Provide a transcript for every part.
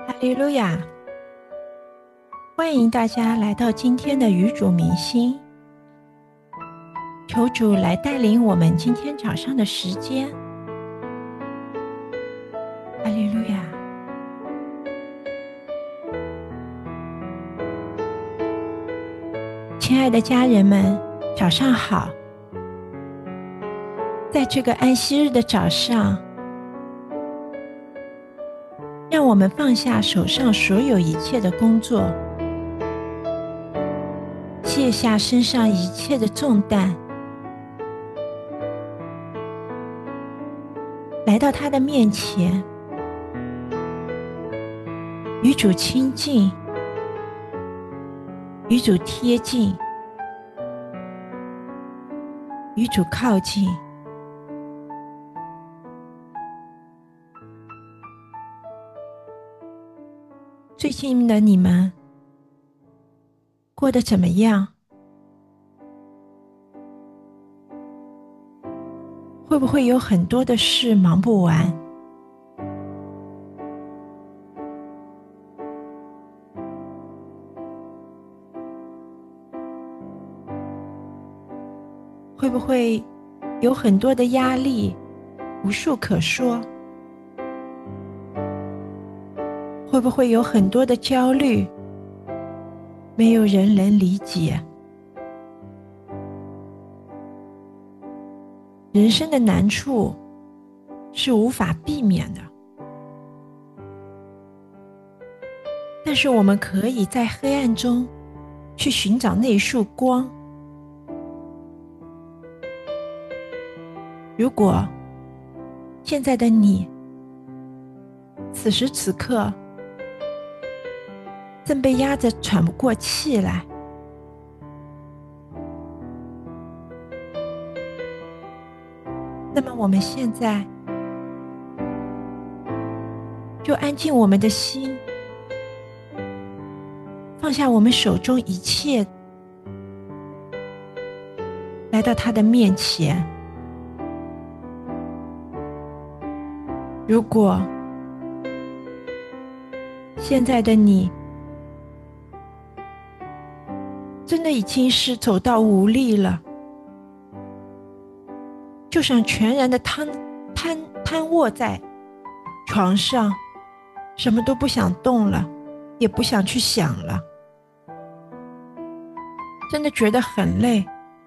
哈利路亚！欢迎大家来到今天的与主明心，求主来带领我们今天早上的时间。哈利路亚！亲爱的家人们，早上好！在这个安息日的早上，让我们放下手上所有一切的工作，卸下身上一切的重担，来到他的面前，与主亲近，与主贴近，与主靠近。最近的你们过得怎么样？会不会有很多的事忙不完？会不会有很多的压力，无处可说？会不会有很多的焦虑，没有人能理解？人生的难处是无法避免的，但是我们可以在黑暗中去寻找那一束光。如果现在的你此时此刻正被压着喘不过气来，那么我们现在就安静我们的心，放下我们手中一切，来到他的面前。如果现在的你真的已经是走到无力了，就想全然的瘫卧在床上，什么都不想动了，也不想去想了，真的觉得很累。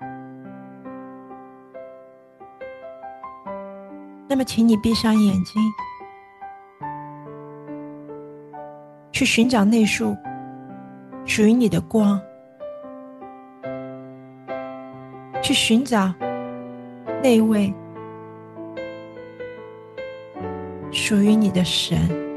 那么请你闭上眼睛，去寻找那束属于你的光，去寻找那位属于你的神。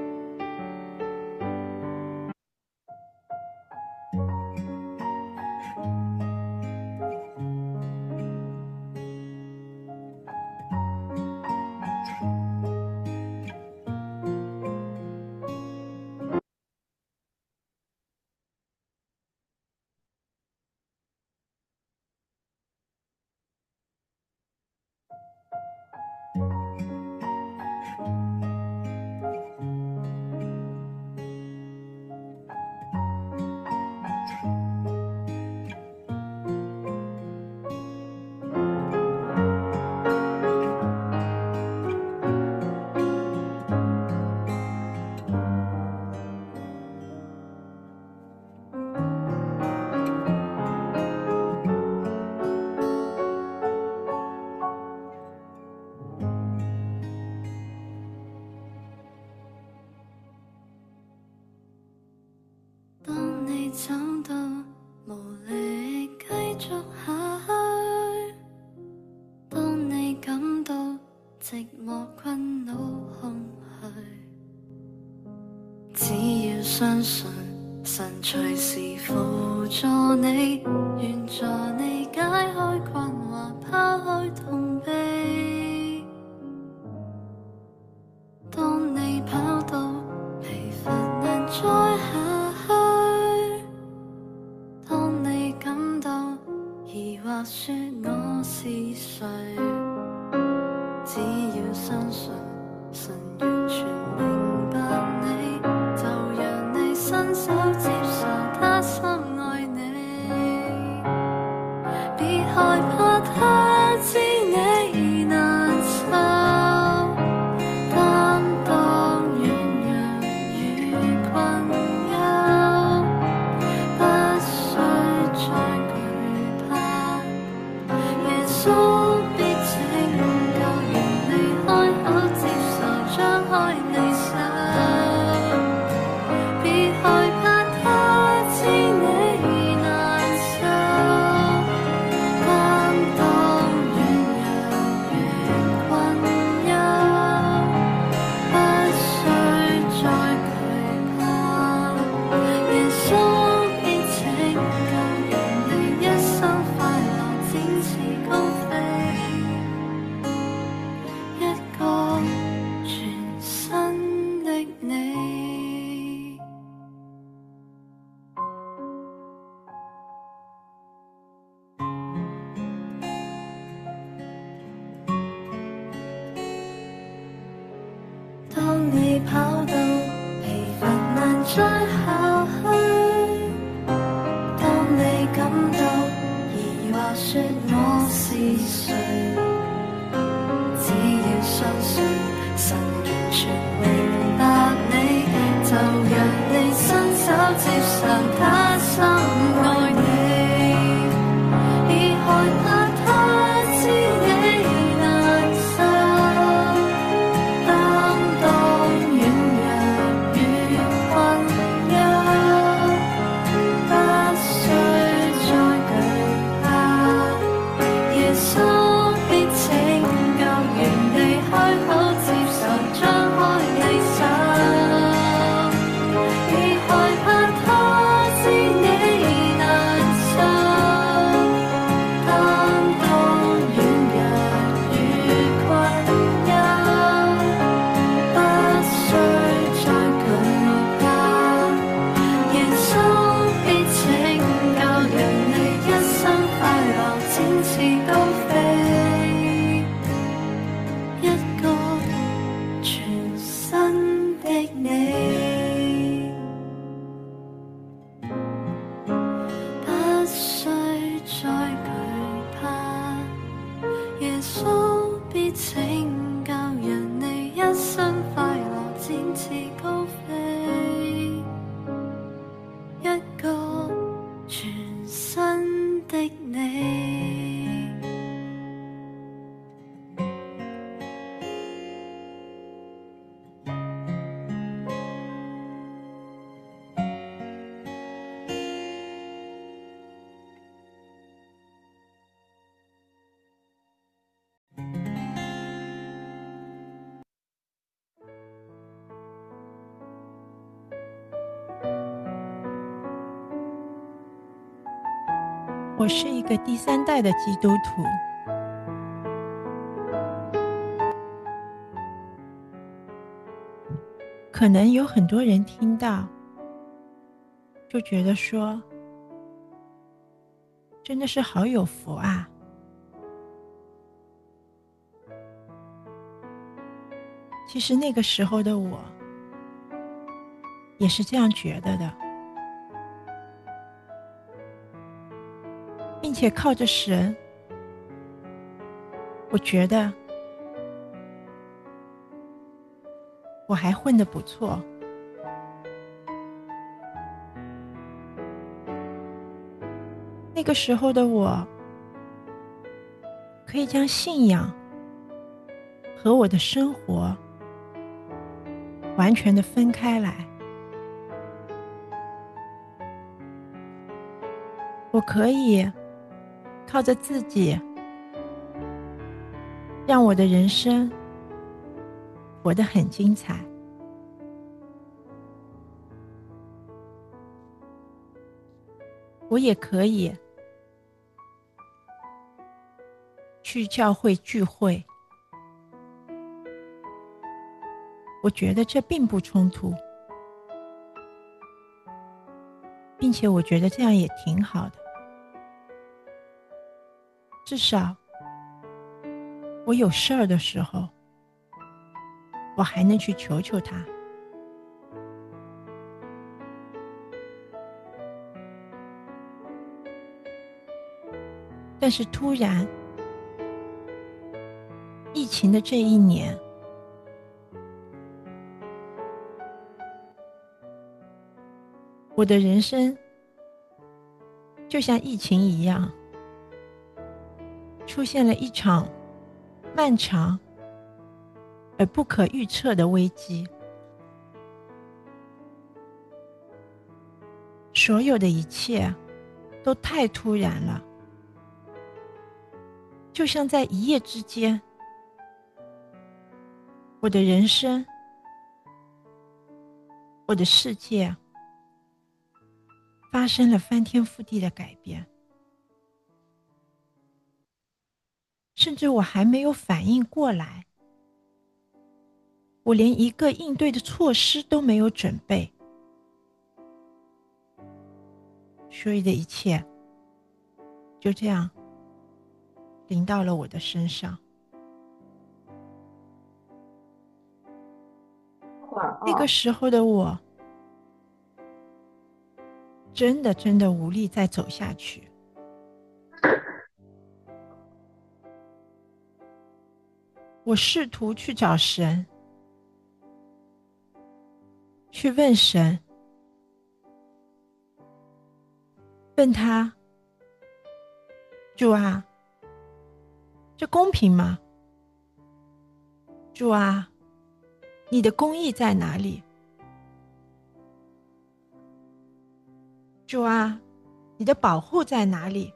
当你走到無力繼續下去，當你感到寂寞困惱空虛，只要相信神隨時輔助你，願助你解開困惑，拋開痛悲。當你跑到疲乏難再下去，當你感到疑惑說我是誰，只要相信神完全明白你，就就讓你伸手接受他深愛你，已害怕他知你難受，擔當軟弱與困憂，不需再懼怕，耶穌必拯救，願你開口接受，張開你手，已害怕他知你難受，擔當軟弱與困憂，不需再懼怕，耶穌必拯救，讓你一生快樂，展翅高飛，一個全新的你，不需再懼怕，耶穌必拯救，讓你一生快樂，展翅高飛，一個全新的你。 我是一个第三代的基督徒，可能有很多人听到就觉得说，真的是好有福啊。其实那个时候的我也是这样觉得的，并且靠着神，我觉得我还混得不错。那个时候的我，可以将信仰和我的生活完全的分开来。我可以靠着自己，让我的人生活得很精彩。我也可以去教会聚会，我觉得这并不冲突，并且我觉得这样也挺好的。至少我有事儿的时候，我还能去求求他。但是突然，疫情的这一年，我的人生就像疫情一样，出现了一场漫长而不可预测的危机。所有的一切都太突然了，就像在一夜之间，我的人生，我的世界发生了翻天覆地的改变，甚至我还没有反应过来，我连一个应对的措施都没有准备，所有的一切就这样临到了我的身上。那个时候的我，真的无力再走下去。我试图去找神， 去问神，问他，主啊，这公平吗？主啊，你的公义在哪里？主啊，你的保护在哪里？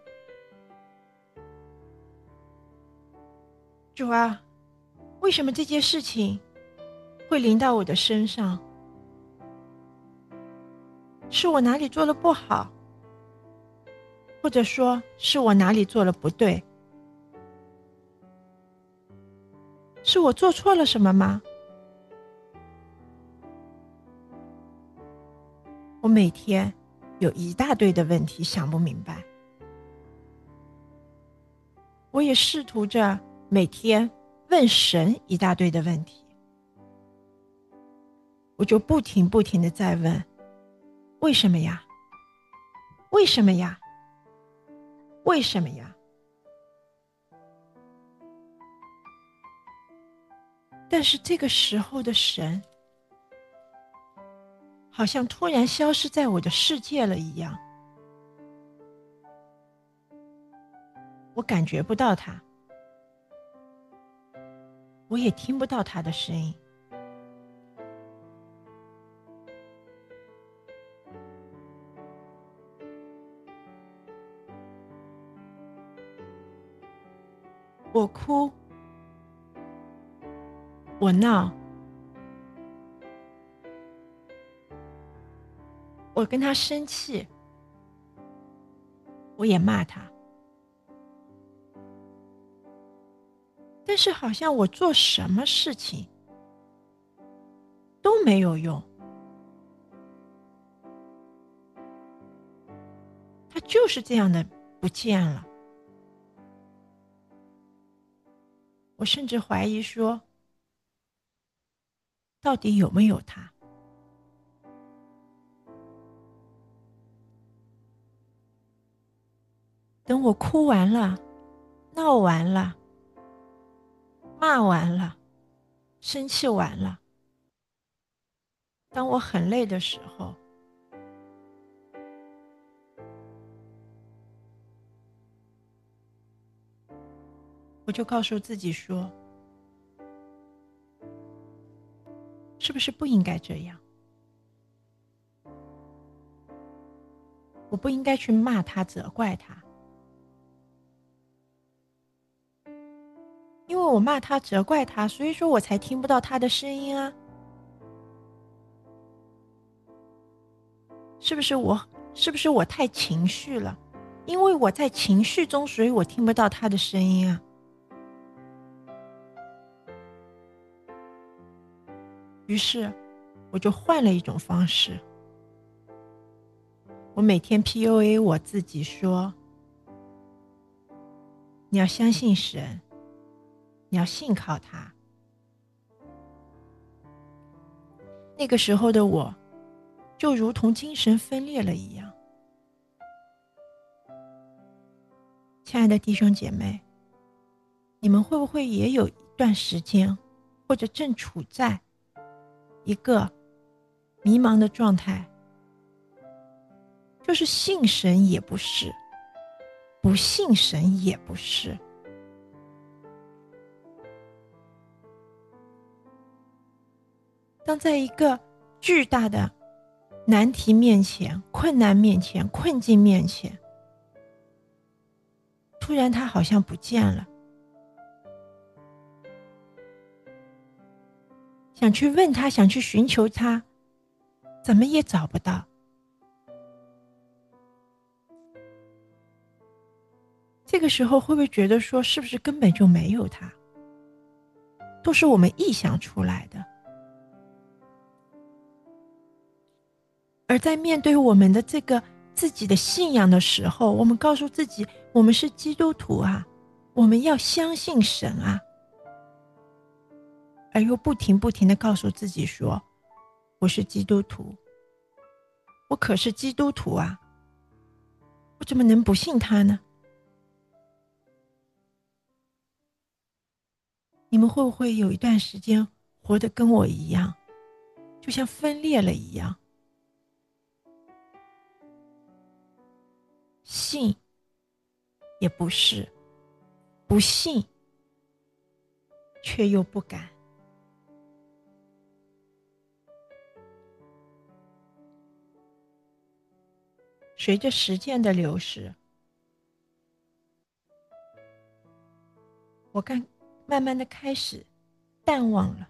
主啊，为什么这件事情会临到我的身上？是我哪里做了不好，或者说是我哪里做了不对？是我做错了什么吗？我每天有一大堆的问题想不明白，我也试图着每天问神一大堆的问题，我就不停地在问，为什么呀？为什么呀？为什么呀？但是这个时候的神，好像突然消失在我的世界了一样，我感觉不到他，我也听不到他的声音。我哭，我闹，我跟他生气，我也骂他，但是好像我做什么事情都没有用，他就是这样的不见了。我甚至怀疑说，到底有没有他？等我哭完了，闹完了，骂完了，生气完了，当我很累的时候，我就告诉自己说，是不是不应该这样？我不应该去骂他，责怪他，因为我骂他，责怪他，所以说我才听不到他的声音啊。是不是我太情绪了？因为我在情绪中，所以我听不到他的声音啊。于是我就换了一种方式，我每天 PUA 我自己说，你要相信神，你要信靠他。那个时候的我就如同精神分裂了一样。亲爱的弟兄姐妹，你们会不会也有一段时间，或者正处在一个迷茫的状态，就是信神也不是，不信神也不是。当在一个巨大的难题面前、困难面前、困境面前，突然他好像不见了，想去问他，想去寻求他，怎么也找不到。这个时候会不会觉得说，是不是根本就没有他，都是我们臆想出来的？而在面对我们的这个自己的信仰的时候，我们告诉自己，我们是基督徒啊，我们要相信神啊，而又不停地告诉自己说，我是基督徒，我可是基督徒啊，我怎么能不信他呢？你们会不会有一段时间活得跟我一样， 就像分裂了一样。信也不是，不信却又不敢。随着时间的流逝，我慢慢的开始淡忘了。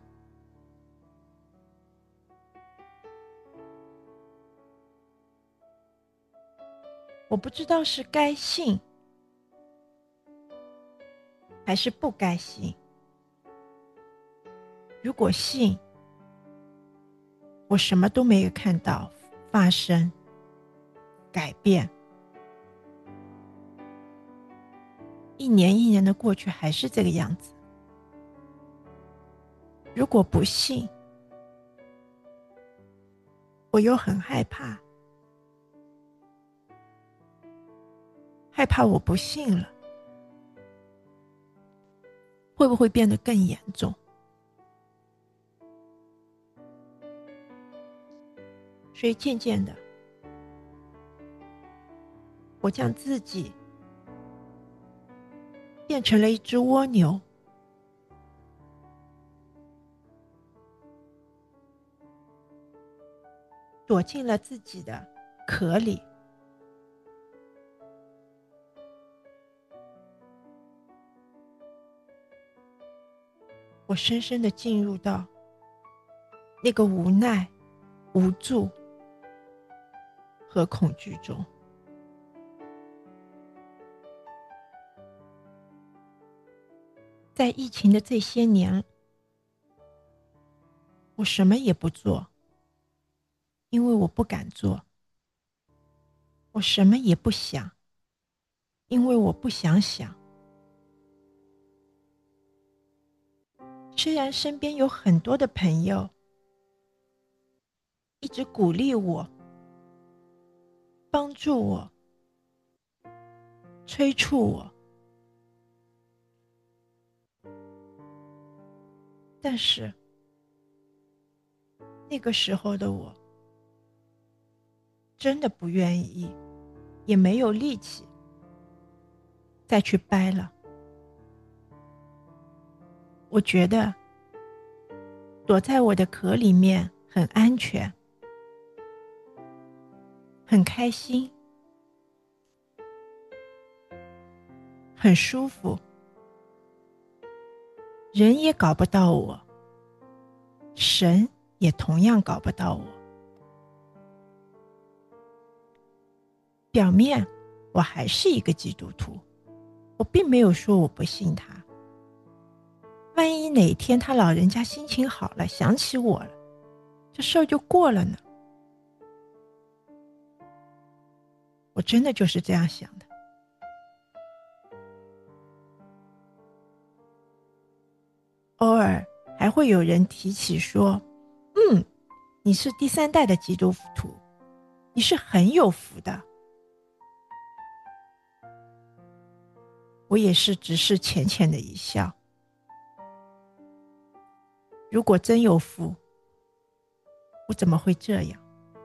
我不知道是该信还是不该信。如果信，我什么都没有看到发生改变，一年一年的过去还是这个样子。如果不信，我又很害怕，害怕我不信了，会不会变得更严重？所以渐渐的，我将自己变成了一只蜗牛，躲进了自己的壳里。我深深地进入到那个无奈、无助和恐惧中。在疫情的这些年，我什么也不做，因为我不敢做。我什么也不想，因为我不想想。虽然身边有很多的朋友一直鼓励我、帮助我、催促我，但是那个时候的我真的不愿意，也没有力气再去掰了。我觉得躲在我的壳里面很安全，很开心，很舒服，人也搞不到我，神也同样搞不到我。表面我还是一个基督徒，我并没有说我不信他。万一哪天他老人家心情好了，想起我了，这事儿就过了呢。我真的就是这样想的。偶尔还会有人提起说，你是第三代的基督徒，你是很有福的。我也是只是浅浅的一笑。如果真有福，我怎么会这样？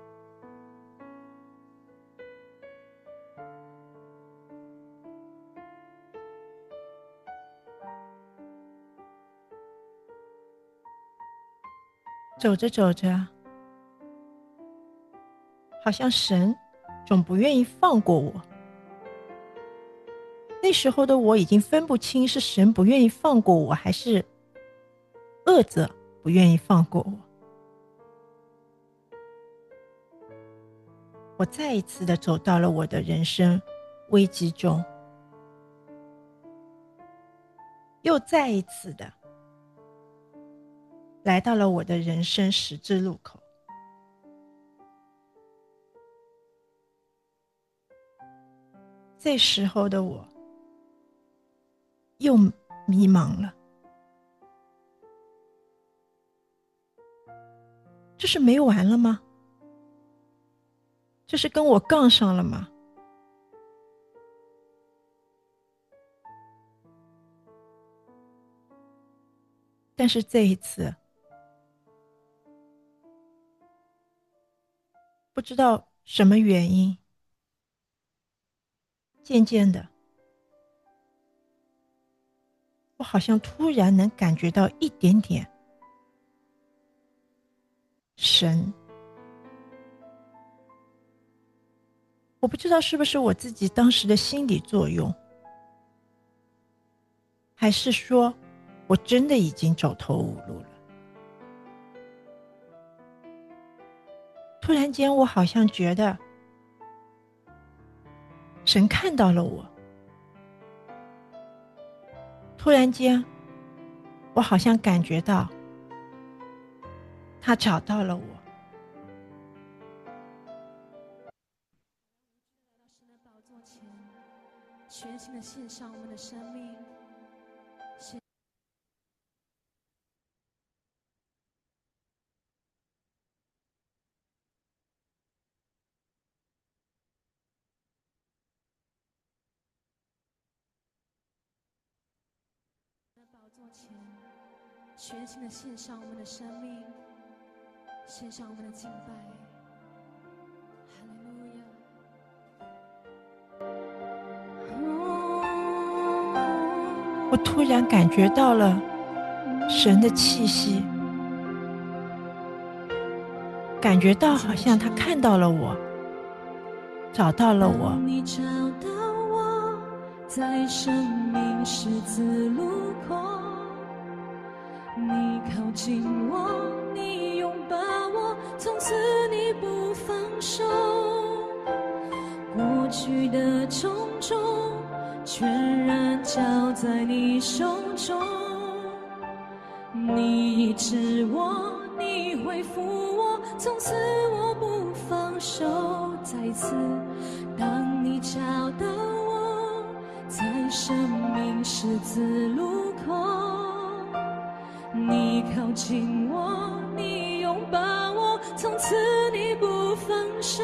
走着走着，好像神总不愿意放过我。那时候的我已经分不清是神不愿意放过我，还是恶者不愿意放过我。我再一次的走到了我的人生危机中，又再一次的来到了我的人生十字路口。这时候的我又迷茫了，这是没完了吗？这是跟我杠上了吗？但是这一次， 不知道什么原因，渐渐的，我好像突然能感觉到一点点神。我不知道是不是我自己当时的心理作用，还是说我真的已经走投无路了。突然间，我好像觉得神看到了我。突然间，我好像感觉到他找到了我。 神的宝座前，全心的献上我们的生命。宝座前，全心的献上我们的生命，献上我们的敬拜。哈利路亚！ 我突然感觉到了神的气息，感觉到好像他看到了我，找到了我。 你找到我，在生命十字路口，你靠近我，你拥抱我，从此你不放手。过去的种种，全然交在你手中。你医治我，你恢复我，从此我不放手。再次，当你找到我，在生命十字路口，你靠近我，你拥抱我，从此你不放手。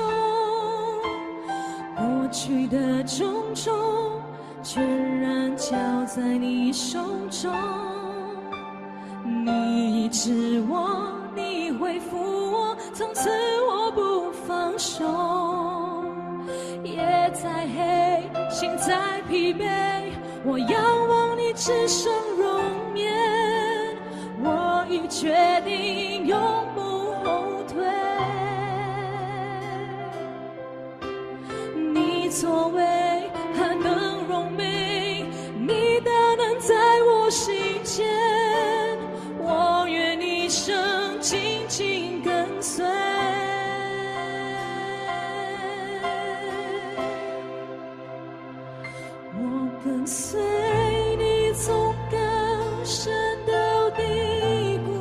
过去的种种，全然交在你手中。你医治我，你恢复我，从此我不放手。夜再黑，心再疲惫，我仰望你至圣容颜，我已决定永不后退。你作为何能荣美，你大能在我心间，我愿一生紧紧跟随。我跟随你从高山到低谷，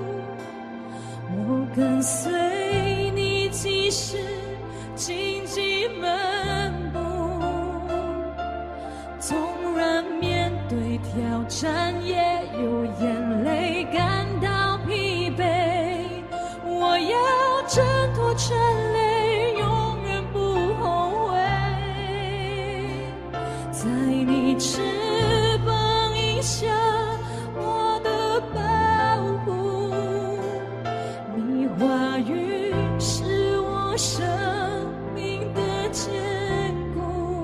我跟随你即使荆棘漫步，纵然面对挑战也有眼泪感到疲惫，我要挣脱尘累，永远不后悔。在你翅膀荫下，我的保护，你话语是我生命的坚固，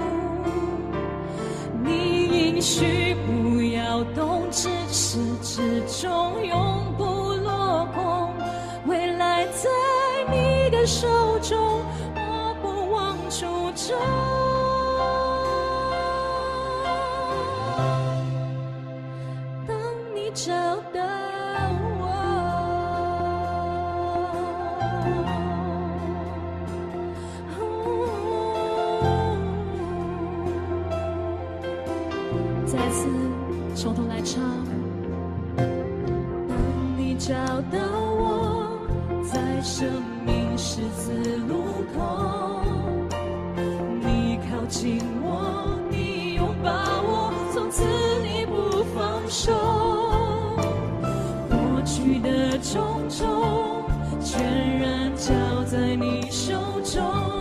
你应许不要动，至始至终永不落空，未来在你的手中，我不忘初衷。当你找到我，再次从头来唱。当你找到我，在生命十字路口，你靠近我，你拥抱我，从此你不放手。过去的种种，全然交在你手中。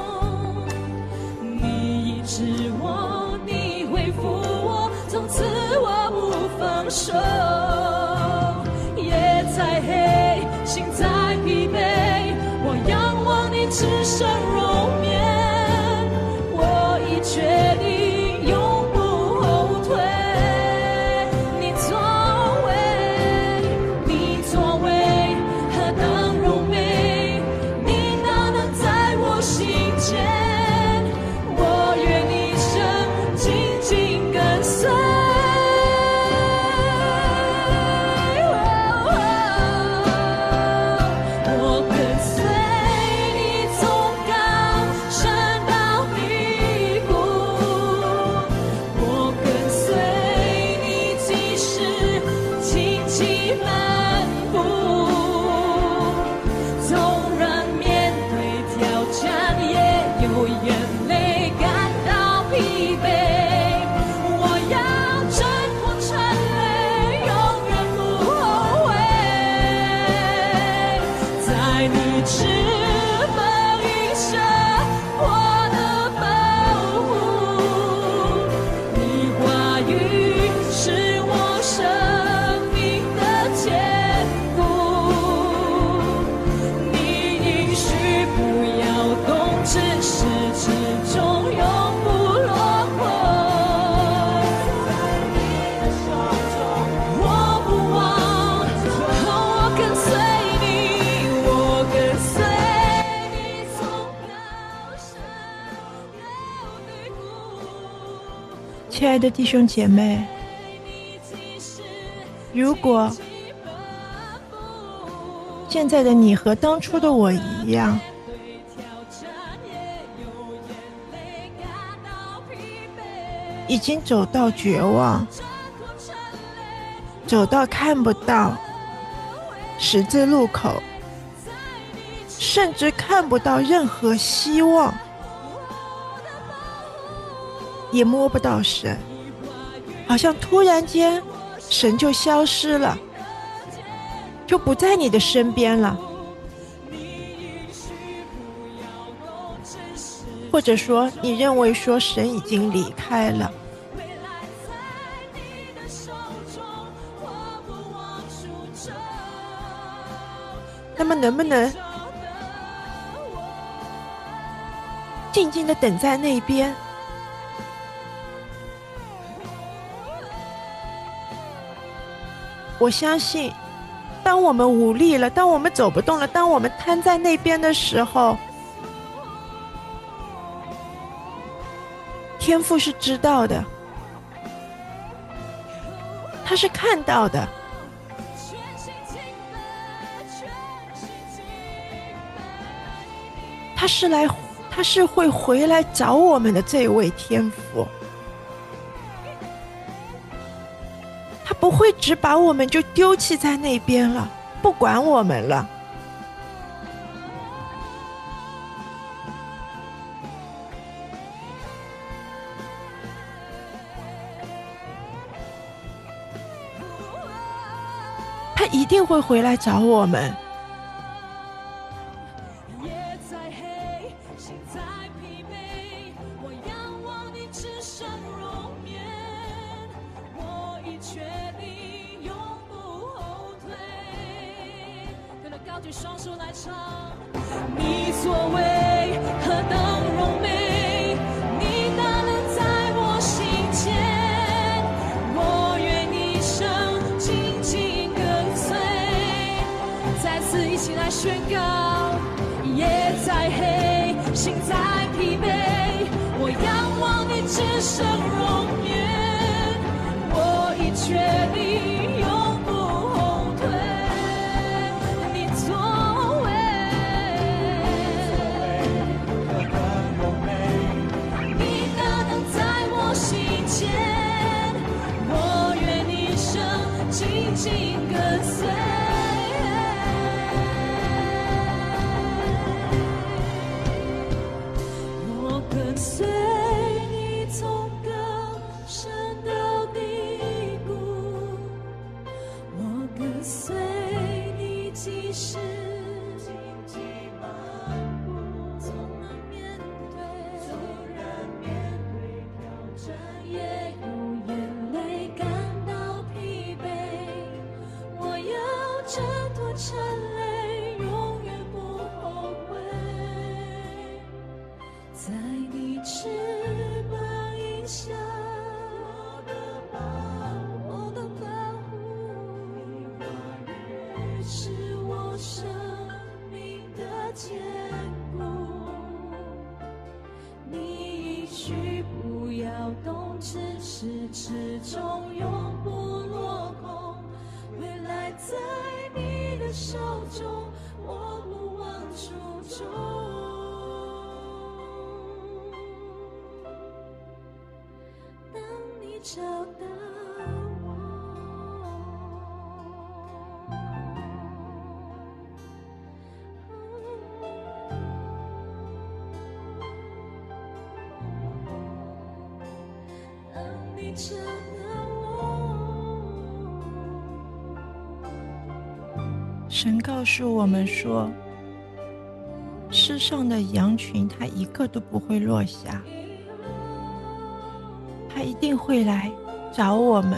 你医治我，你恢复我，从此我不放手。夜再黑，心再疲惫，我仰望你你只剩容颜，我已决定永不后退。你作为，你作为何等柔美，你哪能在我心间？我愿一生紧紧跟随。 亲爱的弟兄姐妹，如果现在的你和当初的我一样，已经走到绝望，走到看不到十字路口，甚至看不到任何希望，也摸不到神，好像突然间神就消失了，就不在你的身边了，或者说你认为说神已经离开了。那么能不能静静地等在那边，我相信当我们无力了，当我们走不动了，当我们瘫在那边的时候，天父是知道的，他是看到的，他是会回来找我们的这位天父，他不会只把我们就丢弃在那边了，不管我们了。他一定会回来找我们。 双手来唱，你作为何等柔美，你哪能在我心间？我愿一生紧紧跟随。再次一起来宣告，夜再黑，心再疲惫，我仰望你只剩容颜，我已决定永不后退。我愿一生紧紧跟随，我跟随你从高山到低谷。 翅膀影响我的保护，是我生命的坚固。你应许不要动，只是始终永不落空。未来在你的手中，我不忘初衷。当你找到我，当你找到我， 神告诉我们说，世上的羊群它一个都不会落下，它一定会来找我们。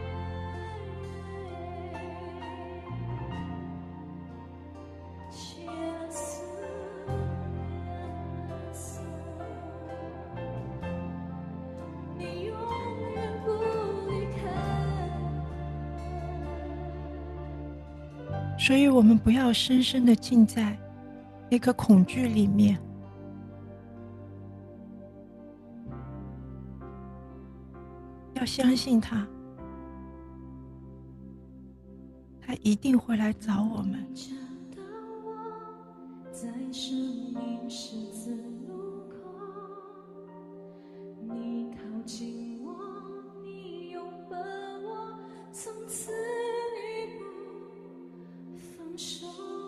你永远不离开。 所以我们不要深深的浸在那个恐惧里面，要相信他，他一定会来找我们。 找到我，在生命十字路口，你靠近我，你拥抱我，从此一不放手。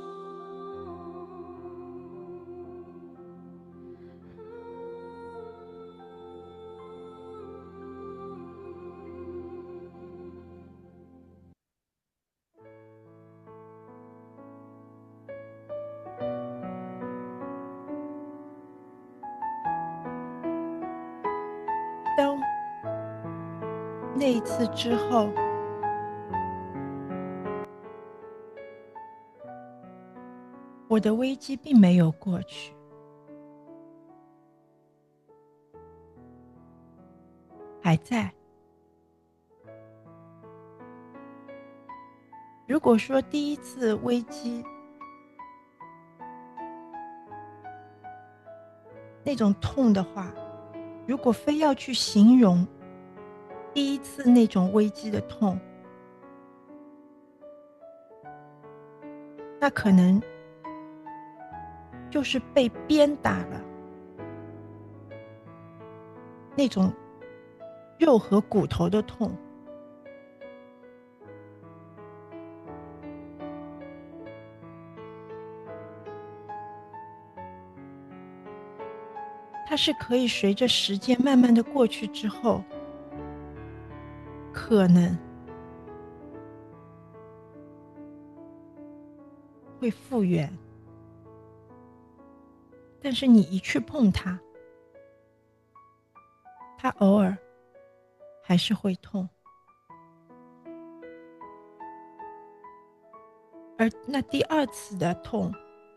当那一次之后，我的危机并没有过去，还在。如果说第一次危机那种痛的话，如果非要去形容第一次那种危机的痛，那可能就是被鞭打了，那种肉和骨头的痛。它是可以随着时间慢慢的过去之后，可能会复原，但是你一去碰它，它偶尔还是会痛。而那第二次的痛，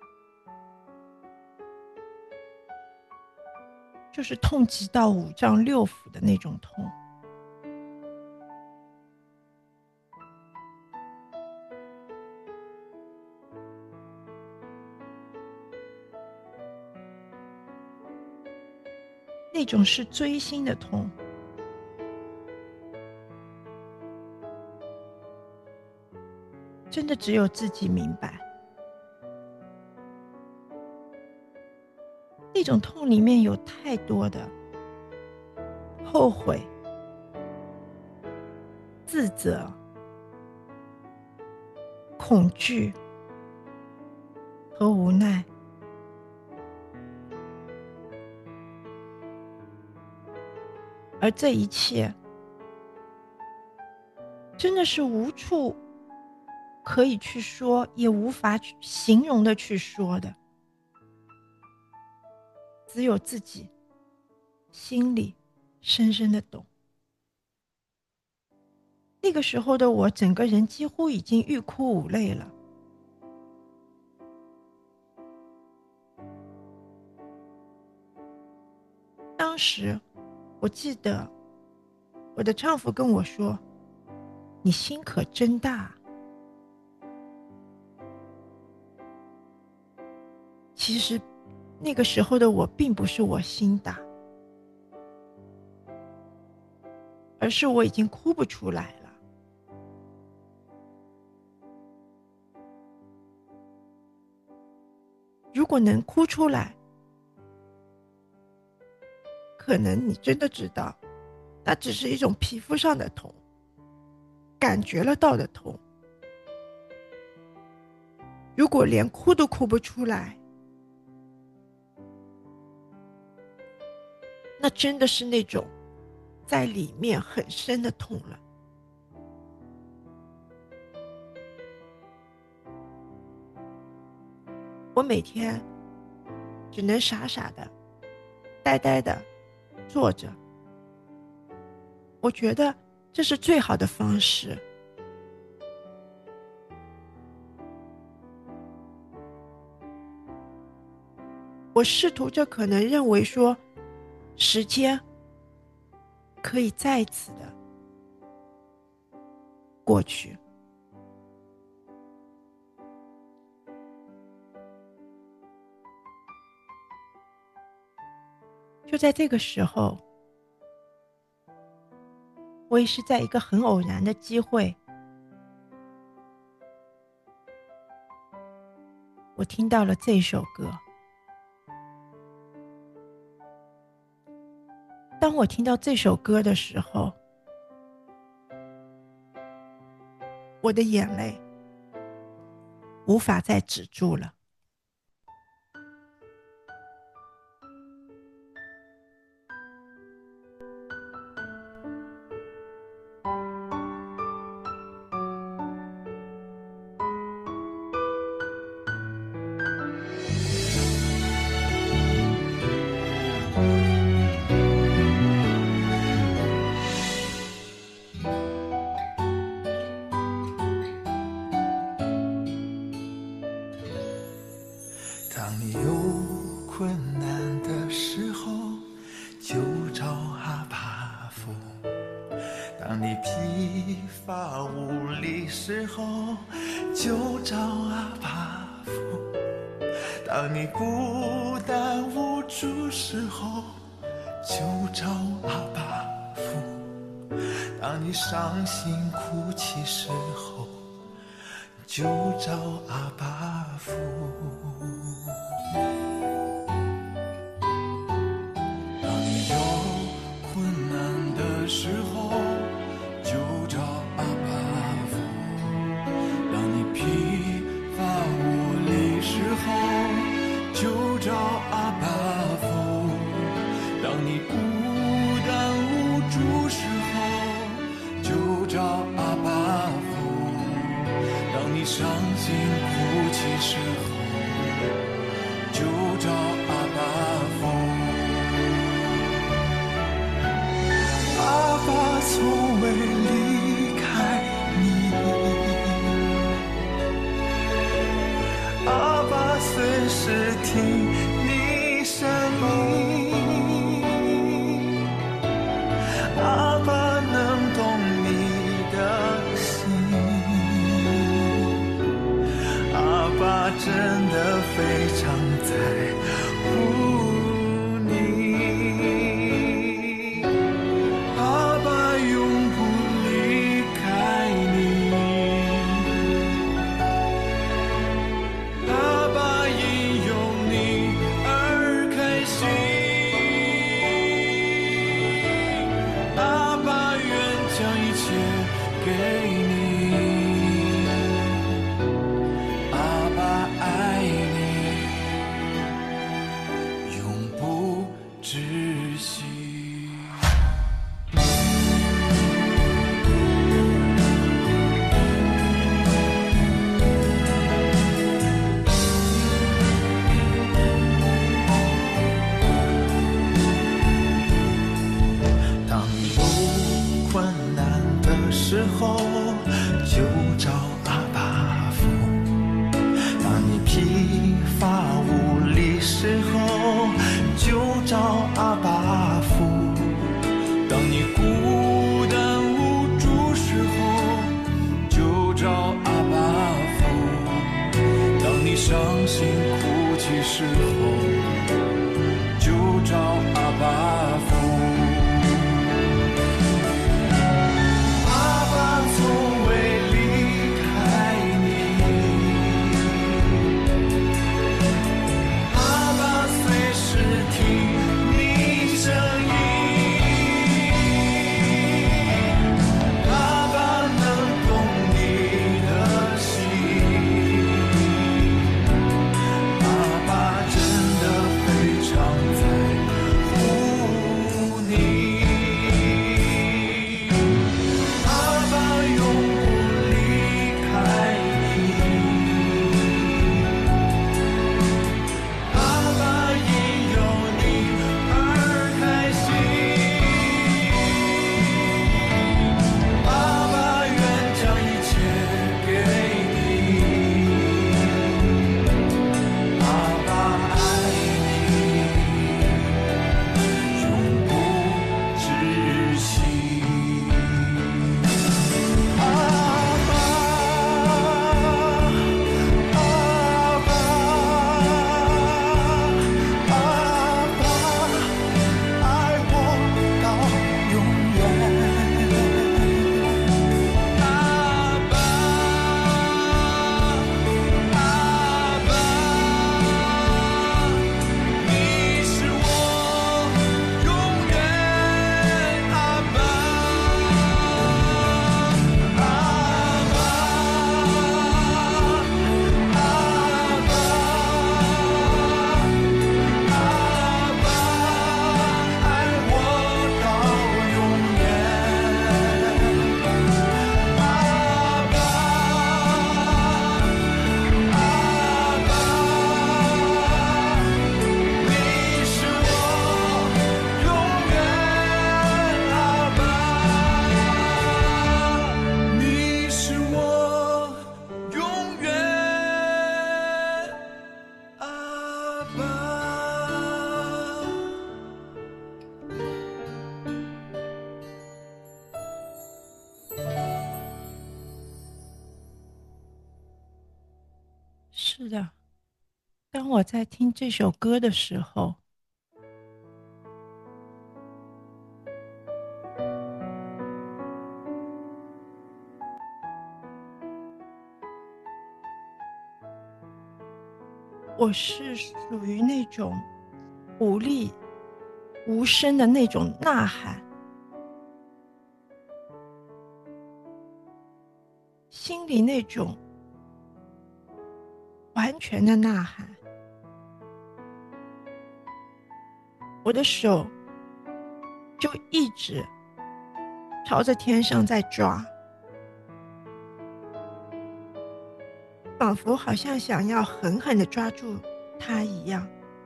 就是痛极到五脏六腑的那种痛。那种是锥心的痛，真的只有自己明白。那种痛里面有太多的后悔、自责、恐惧和无奈。而这一切真的是无处可以去说，也无法去形容的去说的，只有自己心里深深的懂。那个时候的我，整个人几乎已经欲哭无泪了。当当时我记得我的丈夫跟我说，你心可真大。其实那个时候的我并不是我心大，而是我已经哭不出来了。如果能哭出来，可能你真的知道，那只是一种皮肤上的痛，感觉得到的痛。如果连哭都哭不出来，那真的是那种在里面很深的痛了。我每天只能傻傻的、呆呆的坐着，我觉得这是最好的方式。我试图着可能认为说，时间可以再次的过去。就在这个时候，我也是在一个很偶然的机会，我听到了这首歌。当我听到这首歌的时候，我的眼泪无法再止住了。 当你有困难的时候，就找阿爸父；当你疲乏无力时候，就找阿爸父；当你孤单无助时候，就找阿爸父；当你伤心哭泣时候，就找阿爸父。当你有困难的时候，就找阿爸父；当你疲乏无力时候，就找阿爸父；当你孤单无助时候，就找阿爸父；当你伤心哭泣时候，就找阿爸父。阿爸从未离开你，阿爸随时听你声音，阿爸能懂你的心，阿爸真的非常在乎你，阿爸永不离开你，阿爸因有你而开心，阿爸愿将一切给你，阿爸爱你，永不止息。当你有困难的时候，就找阿爸父；当你疲乏无力时候，就找阿爸父； 你声音。爸爸能懂你的心，爸爸真的非常在乎你。爸爸永不离开你，爸爸因有你而开心，爸爸愿将一切给你，爸爸爱你，永不止息。爸爸，爸爸，爸爸，爱我到永远。爸爸，爸爸，你是我永远。阿爸，阿爸，阿爸，阿爸，爱我到永远。阿爸，阿爸，你是我永远。阿爸，你是我永远。阿爸。 是的，当我在听这首歌的时候，我是属于那种无力无声的那种呐喊，心里那种完全的呐喊。我的手就一直朝着天上在抓，仿佛好像想要狠狠地抓住它一样。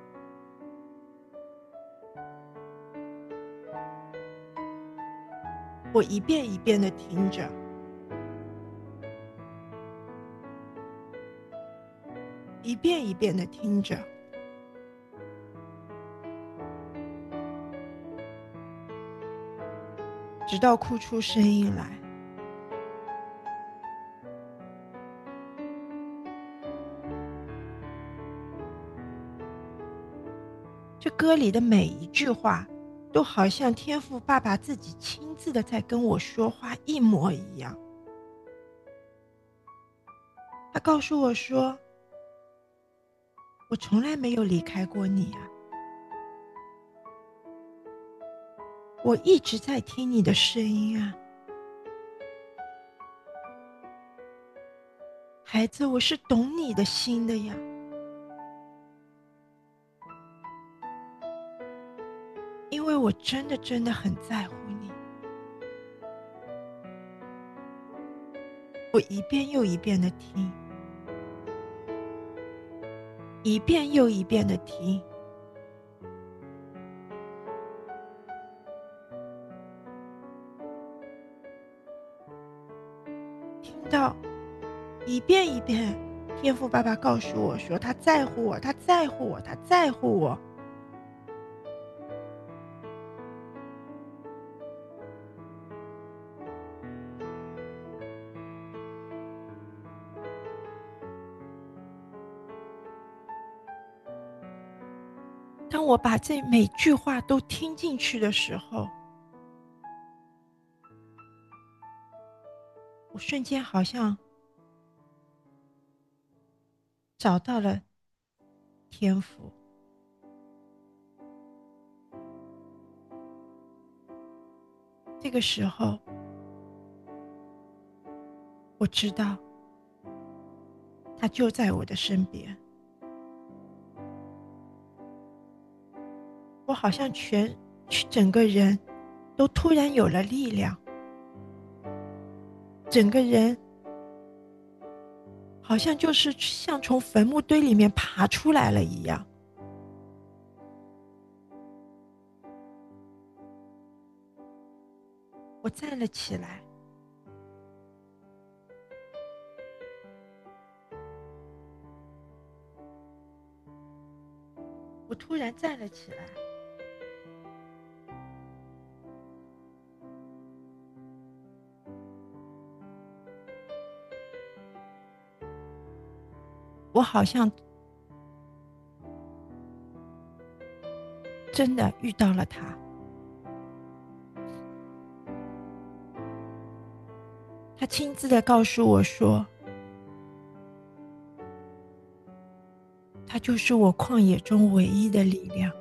我一遍一遍地听着，一遍一遍地听着，直到哭出声音来。这歌里的每一句话都好像天父爸爸自己亲自的在跟我说话一模一样。他告诉我说，我从来没有离开过你啊，我一直在听你的声音啊，孩子，我是懂你的心的呀。因为我真的真的很在乎你。我一遍又一遍的听，一遍又一遍的听，听到一遍一遍天父爸爸告诉我说他在乎我，他在乎我，他在乎我。当我把这每句话都听进去的时候，我瞬间好像找到了天赋。 这个时候，我知道他就在我的身边，我好像整个人都突然有了力量，整个人好像就是像从坟墓堆里面爬出来了一样。我站了起来，我突然站了起来，我好像真的遇到了他。他亲自的告诉我说，他就是我旷野中唯一的力量。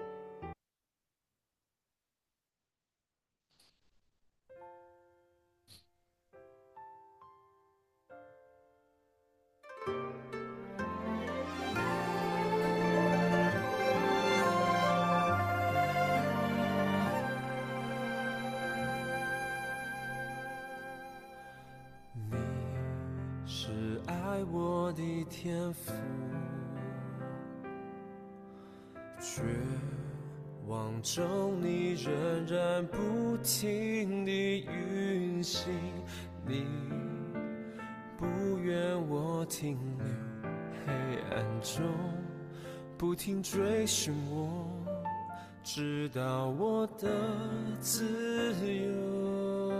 你是爱我的天赋，绝望中你仍然不停地运行，你不愿我停留黑暗中，不停追寻我，直到我的自由。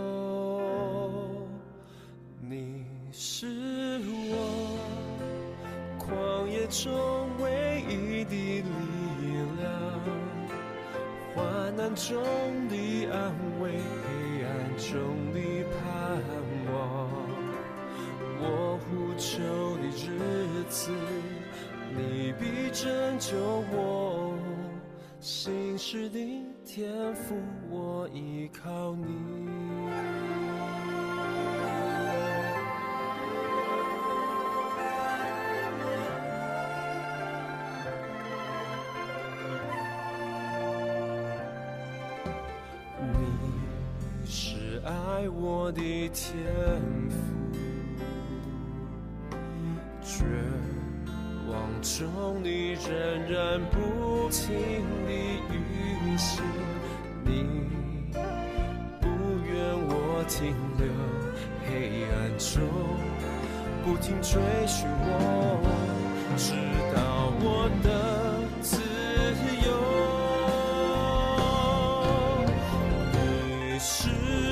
你是我旷野中唯一的力量，患难中的安慰，黑暗中的盼望。我呼求的日子，你必拯救我。心事的天赋，我依靠你。你是爱我的天赋，绝望中你仍然不停地运行，你不愿我停留黑暗中，不停追寻我，直到我的自由。你是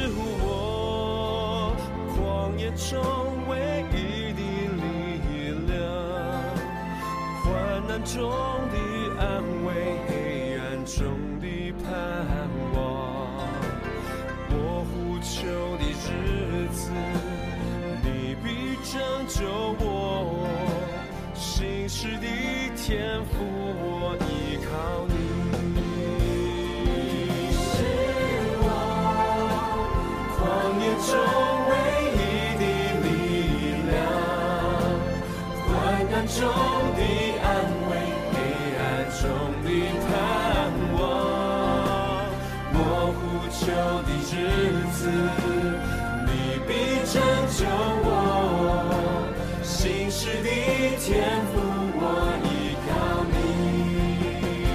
我旷野中唯一的力量，患难中的安慰，黑暗中的盼望。我呼求的日子，你必拯救我。心事的天赋，我依靠你。是我旷野中唯一的力量，患难中的安慰，黑暗中的盼望。我呼求的日子，你必拯救我。心事的天赋，我依靠你。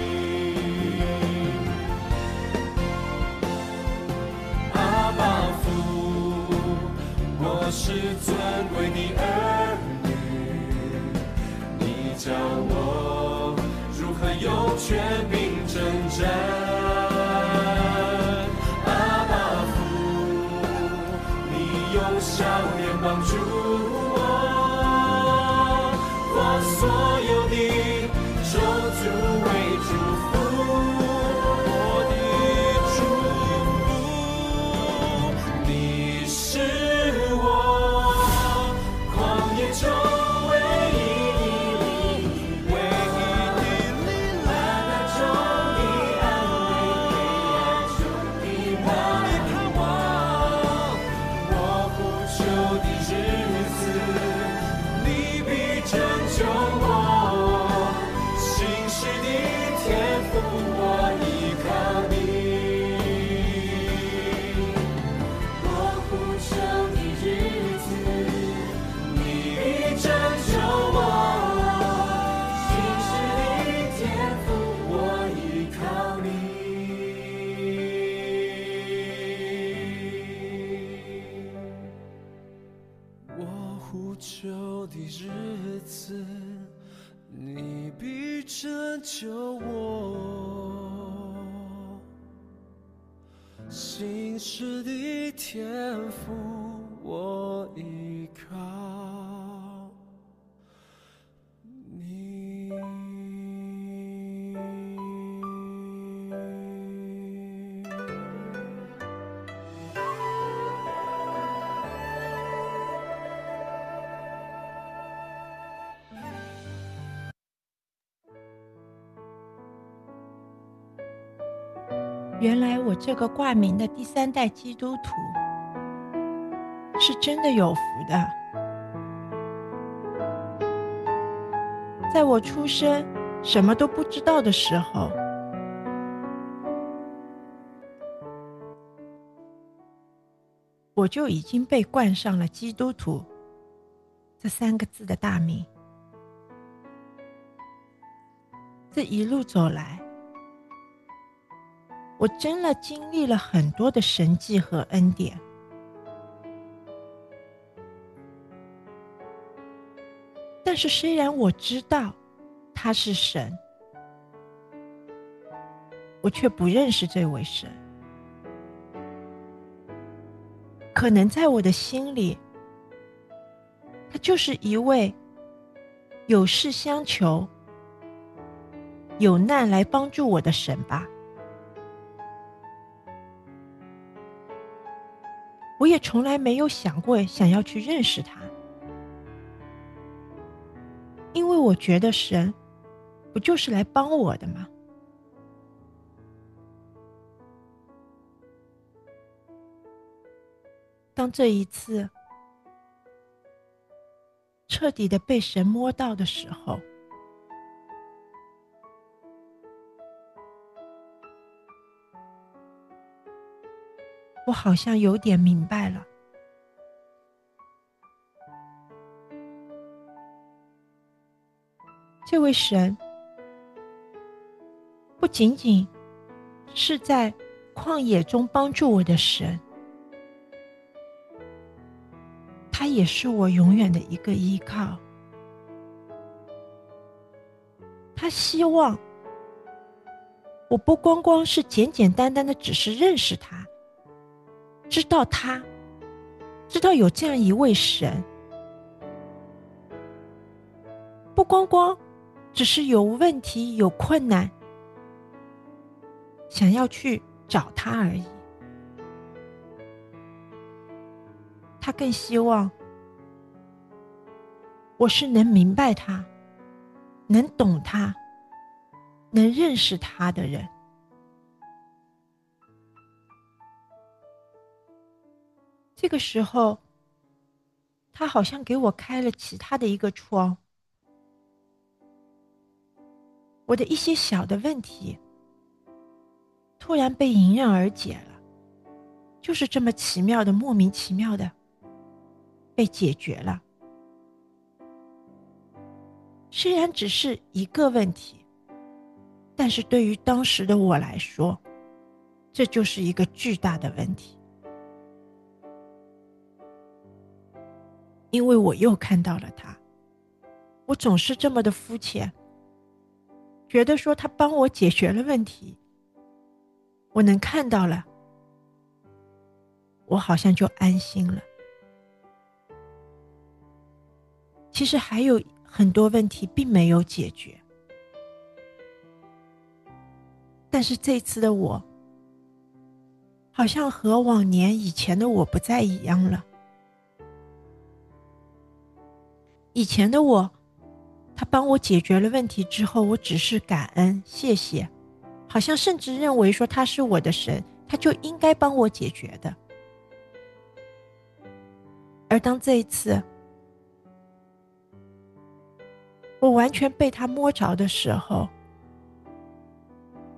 阿爸父，我是尊贵的儿女，你教我如何有权柄征战。阿爸父，你用笑脸帮助我，把所有的咒诅为祝福。我的祝福，你是我旷野中唯一的力量，患难中我依靠你。我呼求的日子，你必拯救我。心事的天赋，我依靠你。我呼求的日子，你必拯救我。心事的天赋，我依靠你。 原来我这个挂名的第3代基督徒是真的有福的。在我出生什么都不知道的时候，我就已经被冠上了基督徒这3个字的大名。这一路走来，我真的经历了很多的神迹和恩典。但是虽然我知道他是神，我却不认识这位神。可能在我的心里，他就是一位有事相求、有难来帮助我的神吧。我也从来没有想过想要去认识他，因为我觉得神不就是来帮我的吗？当这一次彻底的被神摸到的时候，我好像有点明白了。这位神不仅仅是在旷野中帮助我的神，他也是我永远的一个依靠。他希望我不光光是简简单单的只是认识他，知道他，知道有这样一位神，不光光只是有问题有困难想要去找他而已。他更希望我是能明白他，能懂他，能认识他的人。这个时候，他好像给我开了其他的一个窗，我的一些小的问题突然被迎刃而解了，就是这么奇妙的莫名其妙的被解决了。虽然只是一个问题，但是对于当时的我来说，这就是一个巨大的问题。因为我又看到了他，我总是这么的肤浅，觉得说他帮我解决了问题，我能看到了，我好像就安心了。其实还有很多问题并没有解决，但是这次的我好像和往年以前的我不再一样了。以前的我，他帮我解决了问题之后，我只是感恩谢谢，好像甚至认为说他是我的神，他就应该帮我解决的。而当这一次我完全被他摸着的时候，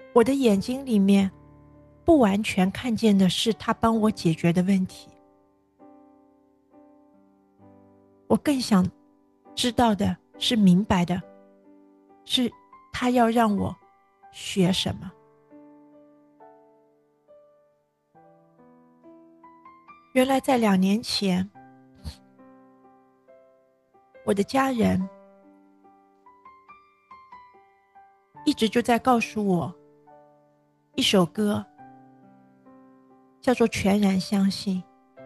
我的眼睛里面不完全看见的是他帮我解决的问题，我更想知道的是明白的，是他要让我学什么。原来在2年前，我的家人一直就在告诉我一首歌，叫做《全然相信》。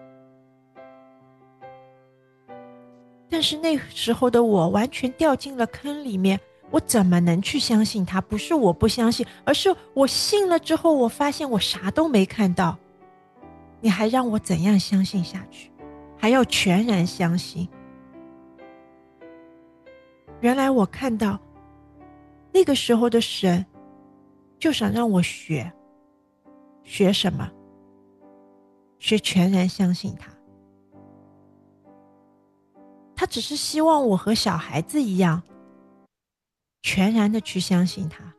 但是那时候的我完全掉进了坑里面，我怎么能去相信他？不是我不相信，而是我信了之后，我发现我啥都没看到。你还让我怎样相信下去？还要全然相信。原来我看到那个时候的神就想让我学什么？学全然相信他。他只是希望我和小孩子一样，全然的去相信他，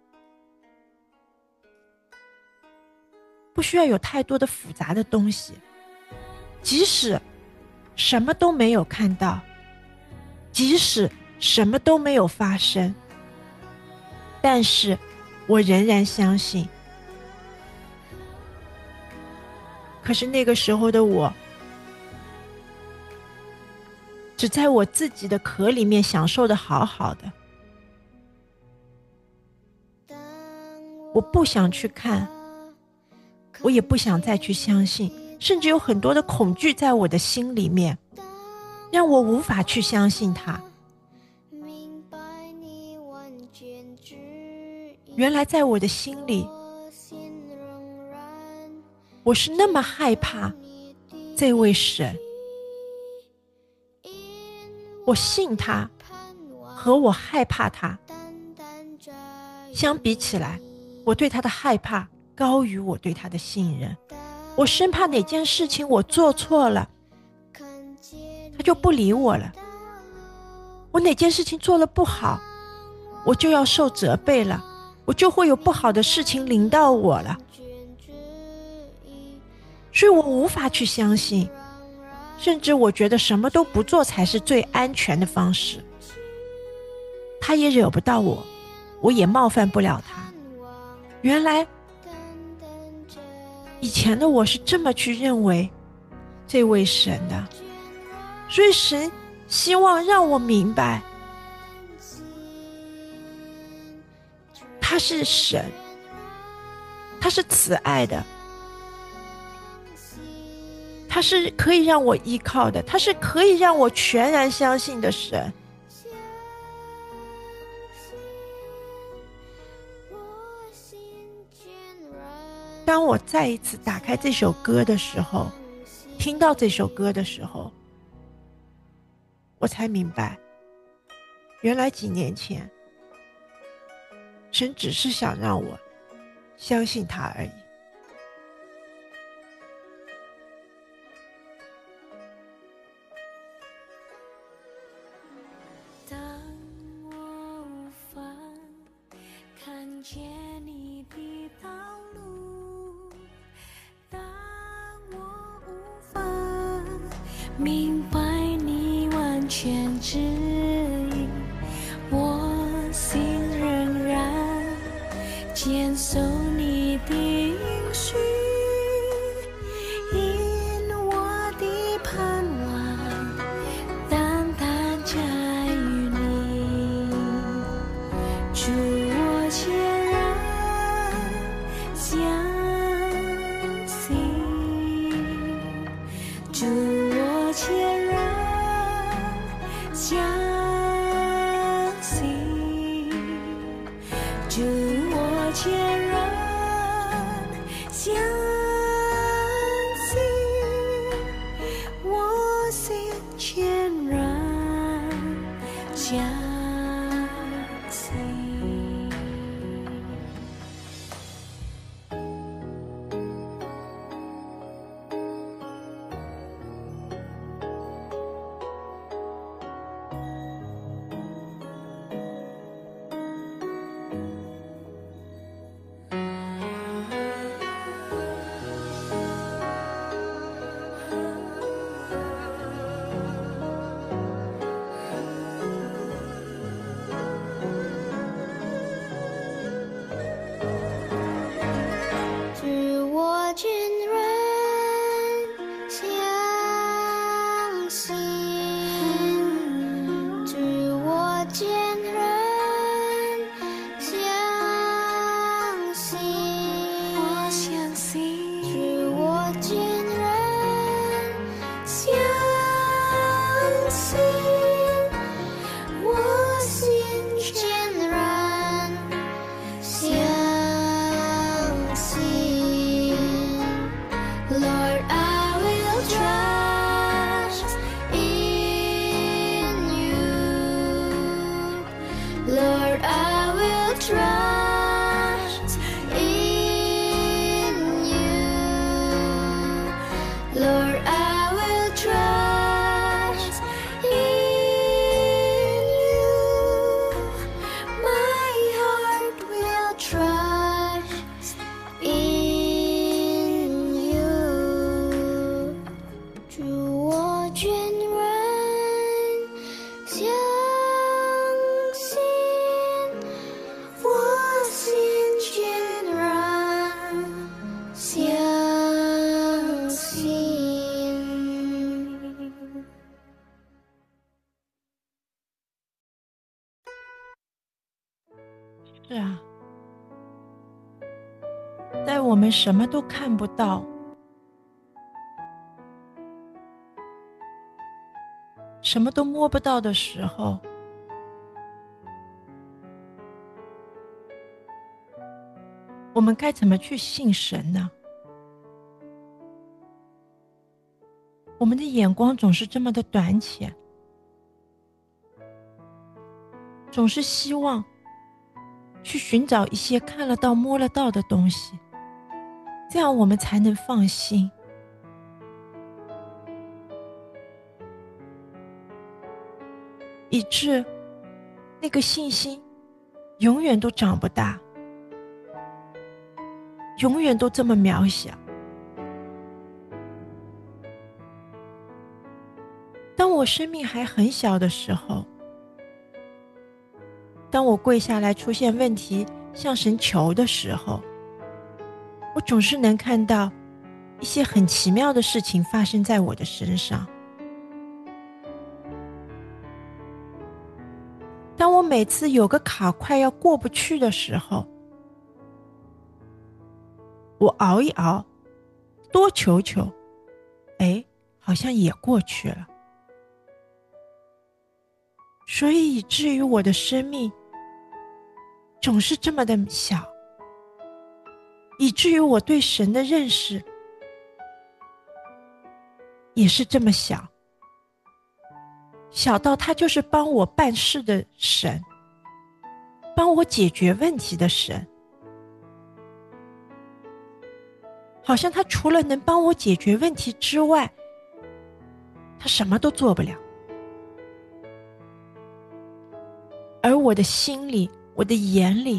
不需要有太多的复杂的东西。即使什么都没有看到，即使什么都没有发生，但是我仍然相信。可是那个时候的我，只在我自己的壳里面享受的好好的，我不想去看，我也不想再去相信，甚至有很多的恐惧在我的心里面，让我无法去相信他。原来在我的心里，我是那么害怕这位神。我信他和我害怕他相比起来，我对他的害怕高于我对他的信任。我生怕哪件事情我做错了，他就不理我了。我哪件事情做了不好，我就要受责备了，我就会有不好的事情临到我了。所以我无法去相信，甚至我觉得什么都不做才是最安全的方式。他也惹不到我，我也冒犯不了他。原来以前的我是这么去认为这位神的，所以神希望让我明白，他是神，他是慈爱的，他是可以让我依靠的，他是可以让我全然相信的神。当我再一次打开这首歌的时候，听到这首歌的时候，我才明白，原来几年前，神只是想让我相信他而已。 当我无法看见你的道路，当我无法明白你完全旨意，我心仍然坚守你的应许，因我的盼望单单在于你。主，我全然相信，主，我全然相信，主，我全然相信，我心全然相信。 Lord, I will trust in you. Lord, I will trust in you. My heart will trust in you. 主，我全然相信，我心全然相信。 是啊，在我们什么都看不到，什么都摸不到的时候，我们该怎么去信神呢？我们的眼光总是这么的短浅，总是希望去寻找一些看得到摸得到的东西，这样我们才能放心。以致那个信心永远都长不大，永远都这么渺小。当我生命还很小的时候，当我跪下来出现问题向神求的时候，我总是能看到一些很奇妙的事情发生在我的身上。当我每次有个坎快要过不去的时候，我熬一熬，多求求，好像也过去了。所以以至于我的生命总是这么的小，以至于我对神的认识也是这么小，小到他就是帮我办事的神，帮我解决问题的神，好像他除了能帮我解决问题之外，他什么都做不了。而我的心里，我的眼里，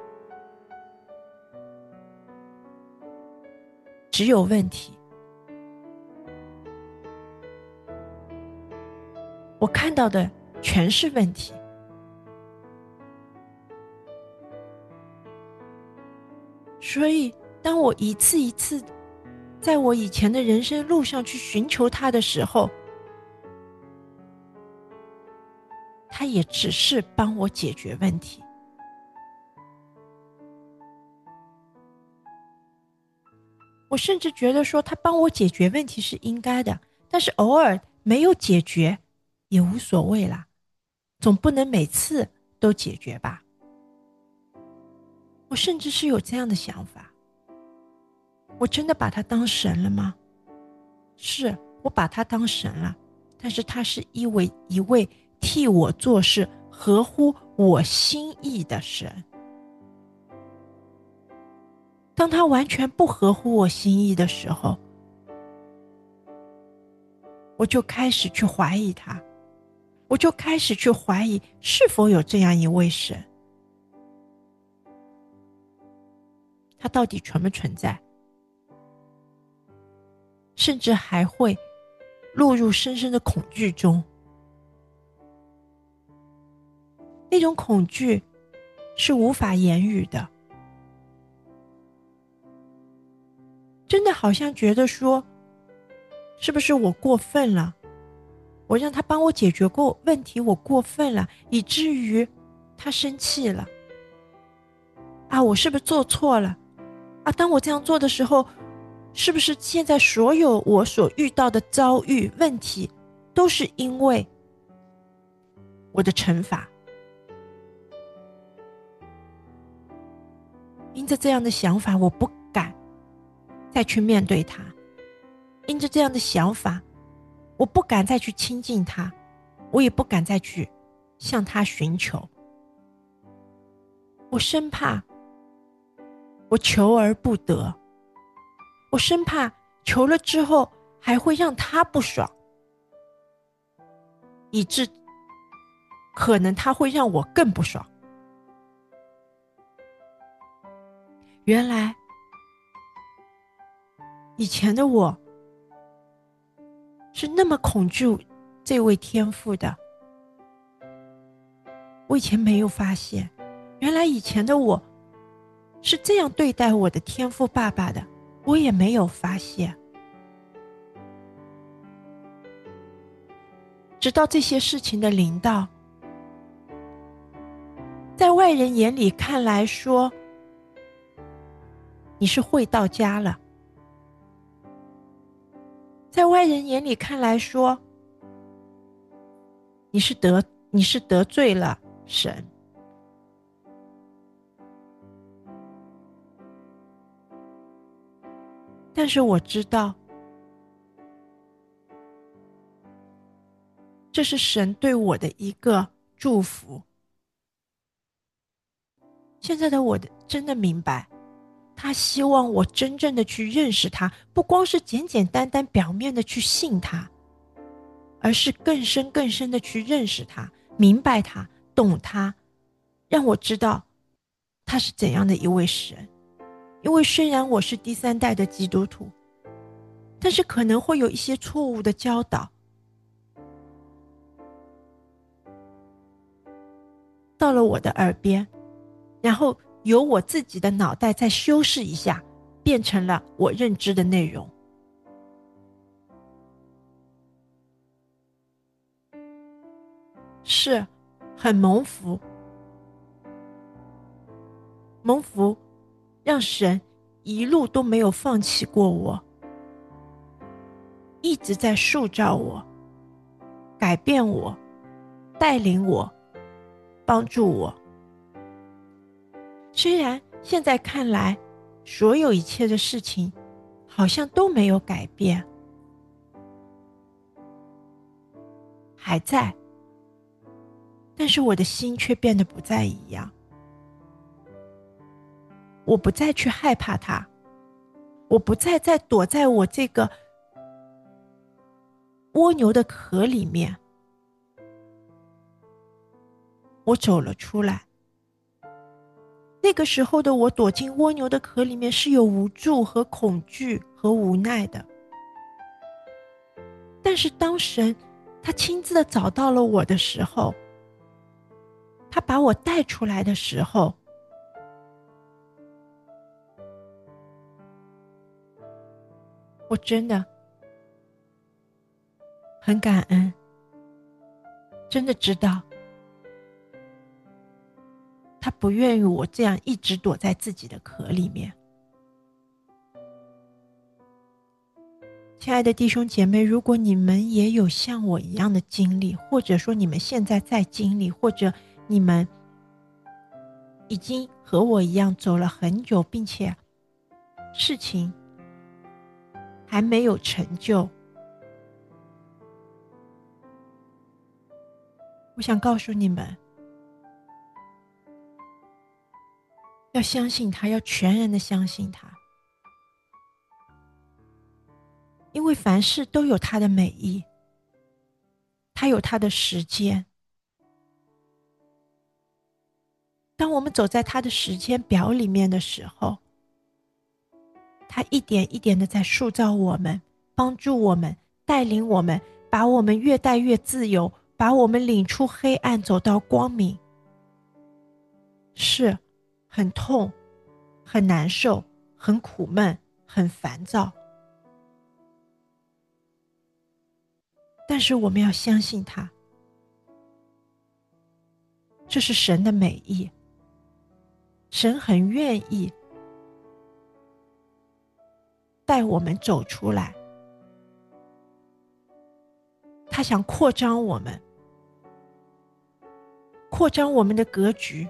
只有问题。我看到的全是问题。所以当我一次一次在我以前的人生路上去寻求他的时候，他也只是帮我解决问题。我甚至觉得说他帮我解决问题是应该的，但是偶尔没有解决也无所谓啦，总不能每次都解决吧。我甚至是有这样的想法。我真的把他当神了吗？是，我把他当神了，但是他是一位替我做事合乎我心意的神。当他完全不合乎我心意的时候，我就开始去怀疑他，我就开始去怀疑是否有这样一位神，他到底存不存在，甚至还会落入深深的恐惧中。那种恐惧是无法言语的，真的好像觉得说，是不是我过分了？我让他帮我解决过问题，我过分了，以至于他生气了。我是不是做错了？当我这样做的时候，是不是现在所有我所遇到的遭遇问题，都是因为我的惩罚？因着这样的想法，我不敢再去面对他。因着这样的想法，我不敢再去亲近他，我也不敢再去向他寻求。 我生怕我求而不得，我生怕求了之后还会让他不爽，以致可能他会让我更不爽。原来以前的我是那么恐惧这位天父的，我以前没有发现，原来以前的我是这样对待我的天父爸爸的，我也没有发现。直到这些事情的临到，在外人眼里看来说，你是会到家了，在外人眼里看来说，你是得罪了神。但是我知道，这是神对我的一个祝福。现在的我真的明白，他希望我真正的去认识他，不光是简简单单表面的去信他，而是更深更深的去认识他，明白他，懂他，让我知道他是怎样的一位神。因为虽然我是第3代的基督徒，但是可能会有一些错误的教导到了我的耳边，然后由我自己的脑袋再修饰一下，变成了我认知的内容。是很蒙福，蒙福让神一路都没有放弃过我，一直在塑造我，改变我，带领我，帮助我。虽然现在看来，所有一切的事情好像都没有改变，还在，但是我的心却变得不再一样。我不再去害怕它，我不再躲在我这个蜗牛的壳里面，我走了出来。那个时候的我躲进蜗牛的壳里面是有无助和恐惧和无奈的，但是当神他亲自的找到了我的时候，他把我带出来的时候，我真的很感恩，真的知道他不愿意我这样一直躲在自己的壳里面。亲爱的弟兄姐妹，如果你们也有像我一样的经历，或者说你们现在在经历，或者你们已经和我一样走了很久，并且事情还没有成就，我想告诉你们，要相信他，要全然的相信他，因为凡事都有他的美意，他有他的时间。当我们走在他的时间表里面的时候，他一点一点的在塑造我们，帮助我们，带领我们，把我们越带越自由，把我们领出黑暗，走到光明。是很痛，很难受，很苦闷，很烦躁，但是我们要相信他，这是神的美意，神很愿意带我们走出来，他想扩张我们，扩张我们的格局，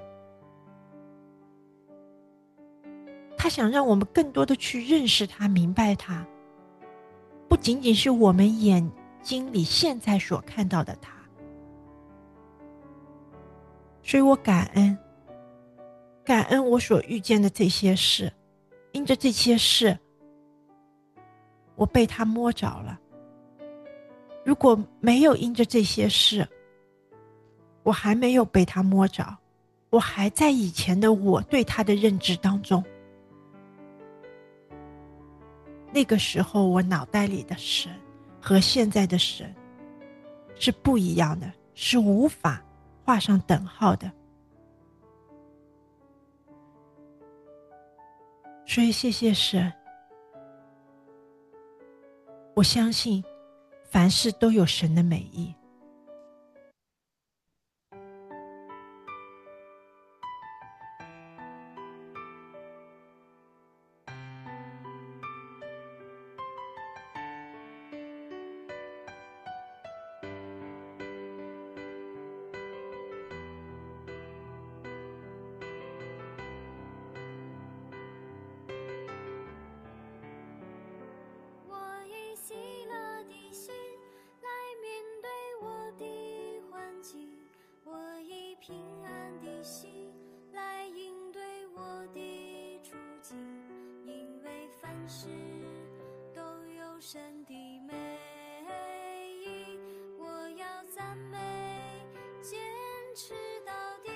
他想让我们更多的去认识他，明白他，不仅仅是我们眼睛里现在所看到的他。所以我感恩， 感恩我所遇见的这些事，因着这些事，我被他摸着了。如果没有因着这些事，我还没有被他摸着，我还在以前的我对他的认知当中。那个时候我脑袋里的神和现在的神是不一样的，是无法画上等号的。所以谢谢神，我相信凡事都有神的美意。 平安的心来应对我的处境，因为凡事都有神的美意，我要赞美，坚持到底。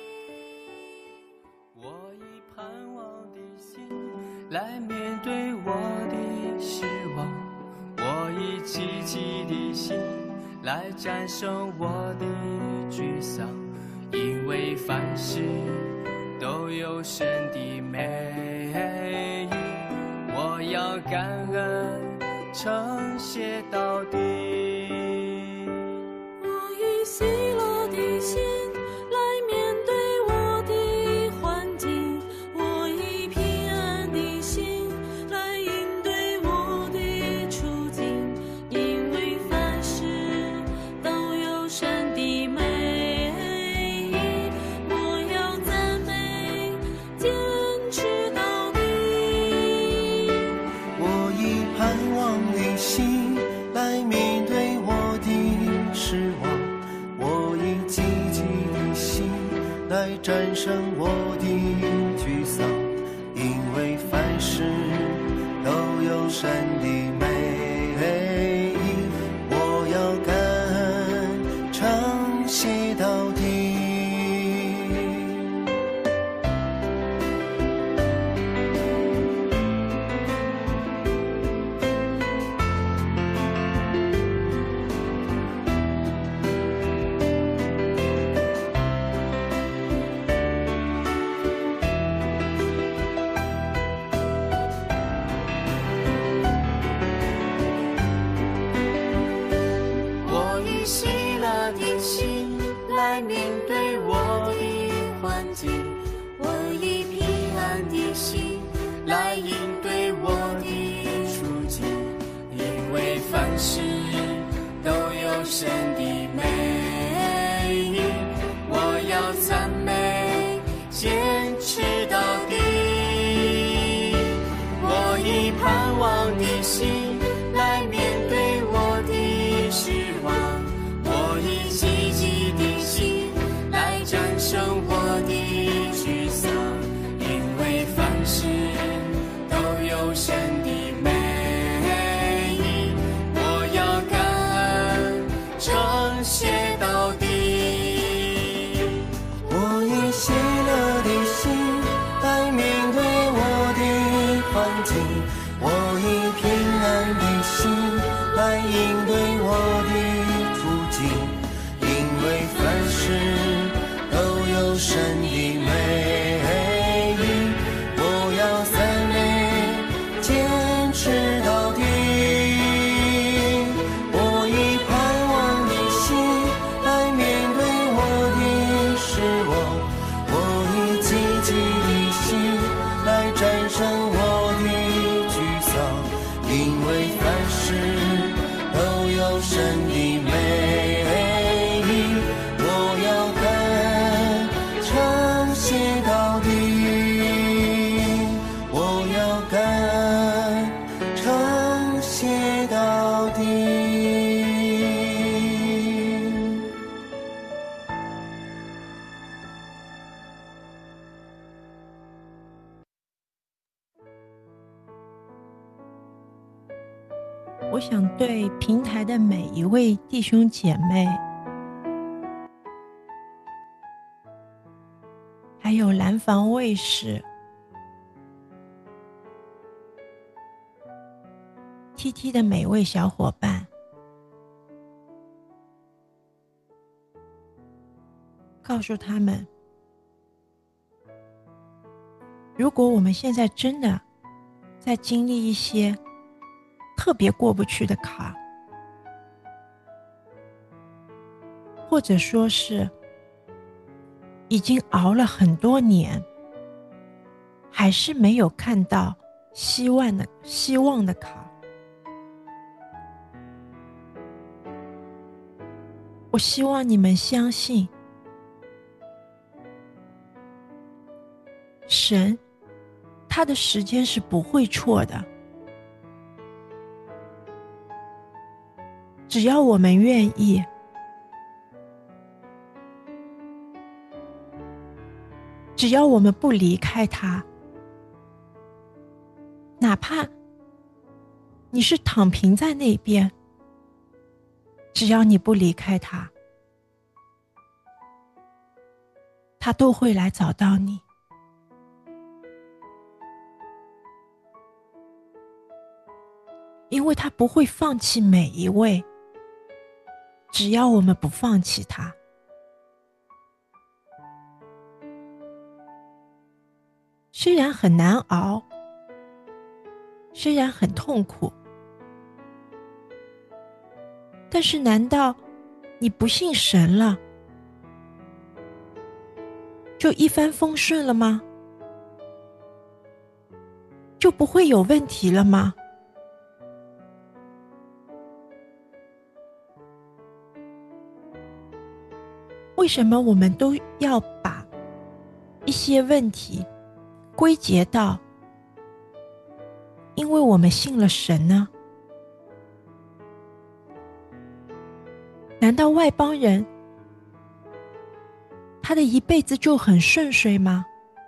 我以盼望的心来面对我的失望，我以积极的心来战胜我的沮丧，因为凡事都有神的美意，我要感恩称谢到底。 我以喜乐的心来面对我的环境，我以平安的心来应对我的处境，因为凡事都有神的美意，我要赞美，坚持到底。 我以盼望的心来面对我的失望，我以积极的心来战胜我的沮丧，因为凡事都有神的美意，我要感恩称谢到底。 我以喜乐的心来面对我的环境，我以平安的心来应对我的处境，因为凡事都有神的美意，我要赞美，坚持到底。我以盼望的心来面对我的失望，我以积极的心来战胜我的沮丧，因为凡事都有神的美意，我要感恩称谢到底。 我以喜乐的心来面对我的环境，我以平安的心来应对我的处境，因为凡事都有神的美意，我要赞美，坚持到底。我以盼望的心来面对我的失望，我以积极的心来战胜我的沮丧，因为凡事都有神的美意，我要感恩称谢我想对平台的每一位弟兄姐妹，还有蓝房卫视、TT 的每位小伙伴，告诉他们，如果我们现在真的在经历一些特别过不去的坎，或者说是已经熬了很多年，还是没有看到希望的坎，我希望你们相信，神他的时间是不会错的，只要我们愿意，只要我们不离开他，哪怕你是躺平在那边，只要你不离开他，他都会来找到你。因为他不会放弃每一位，只要我们不放弃他。虽然很难熬，虽然很痛苦，但是难道你不信神了，就一帆风顺了吗？就不会有问题了吗？为什么我们都要把一些问题归结到因为我们信了神呢？难道外邦人他的一辈子就很顺遂吗？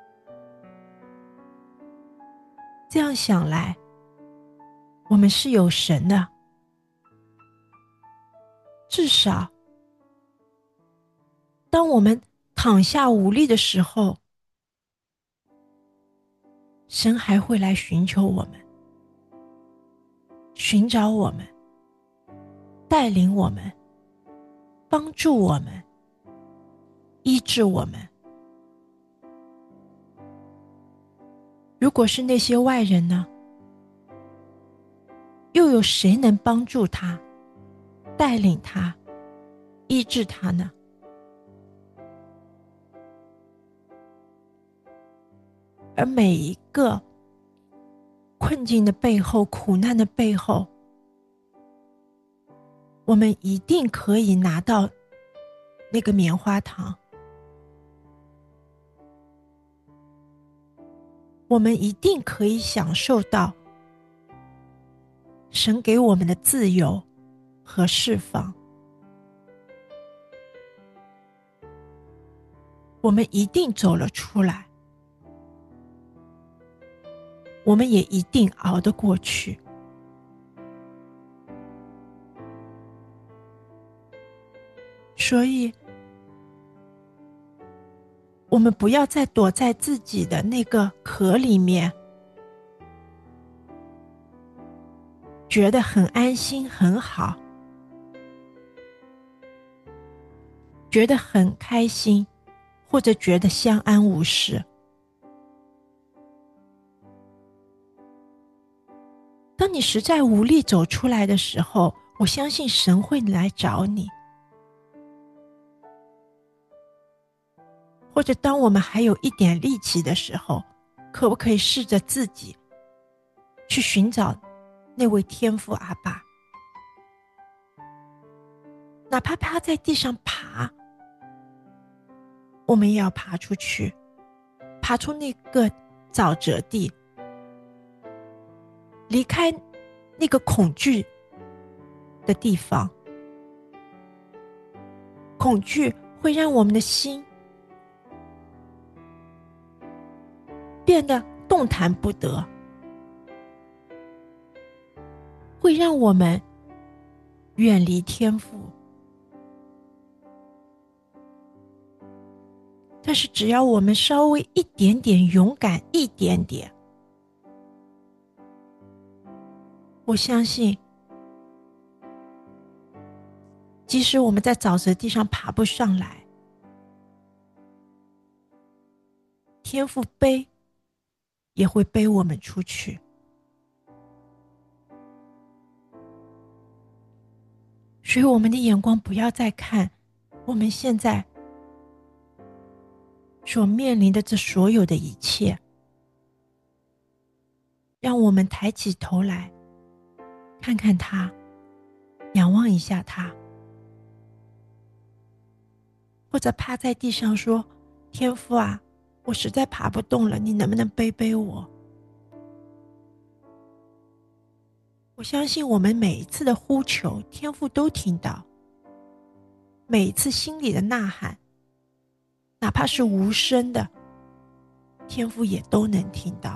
这样想来，我们是有神的，至少当我们躺下无力的时候，神还会来寻求我们，寻找我们，带领我们，帮助我们，医治我们。如果是那些外人呢？又有谁能帮助他，带领他，医治他呢？而每一个困境的背后，苦难的背后，我们一定可以拿到那个棉花糖，我们一定可以享受到神给我们的自由和释放，我们一定走了出来，我们也一定熬得过去。所以我们不要再躲在自己的那个壳里面，觉得很安心很好，觉得很开心，或者觉得相安无事。当你实在无力走出来的时候，我相信神会来找你。或者当我们还有一点力气的时候，可不可以试着自己去寻找那位天父阿爸，哪怕他在地上爬，我们也要爬出去，爬出那个沼泽地，离开那个恐惧的地方。恐惧会让我们的心变得动弹不得，会会让我们远离天父。但是只要我们稍微一点点勇敢一点点，我相信即使我们在沼泽地上爬不上来，天父背也会背我们出去。所以我们的眼光不要再看我们现在所面临的这所有的一切，让我们抬起头来看看他，仰望一下他，或者趴在地上说，天父啊，我实在爬不动了，你能不能背背我？我相信我们每一次的呼求，天父都听到，每一次心里的呐喊，哪怕是无声的，天父也都能听到。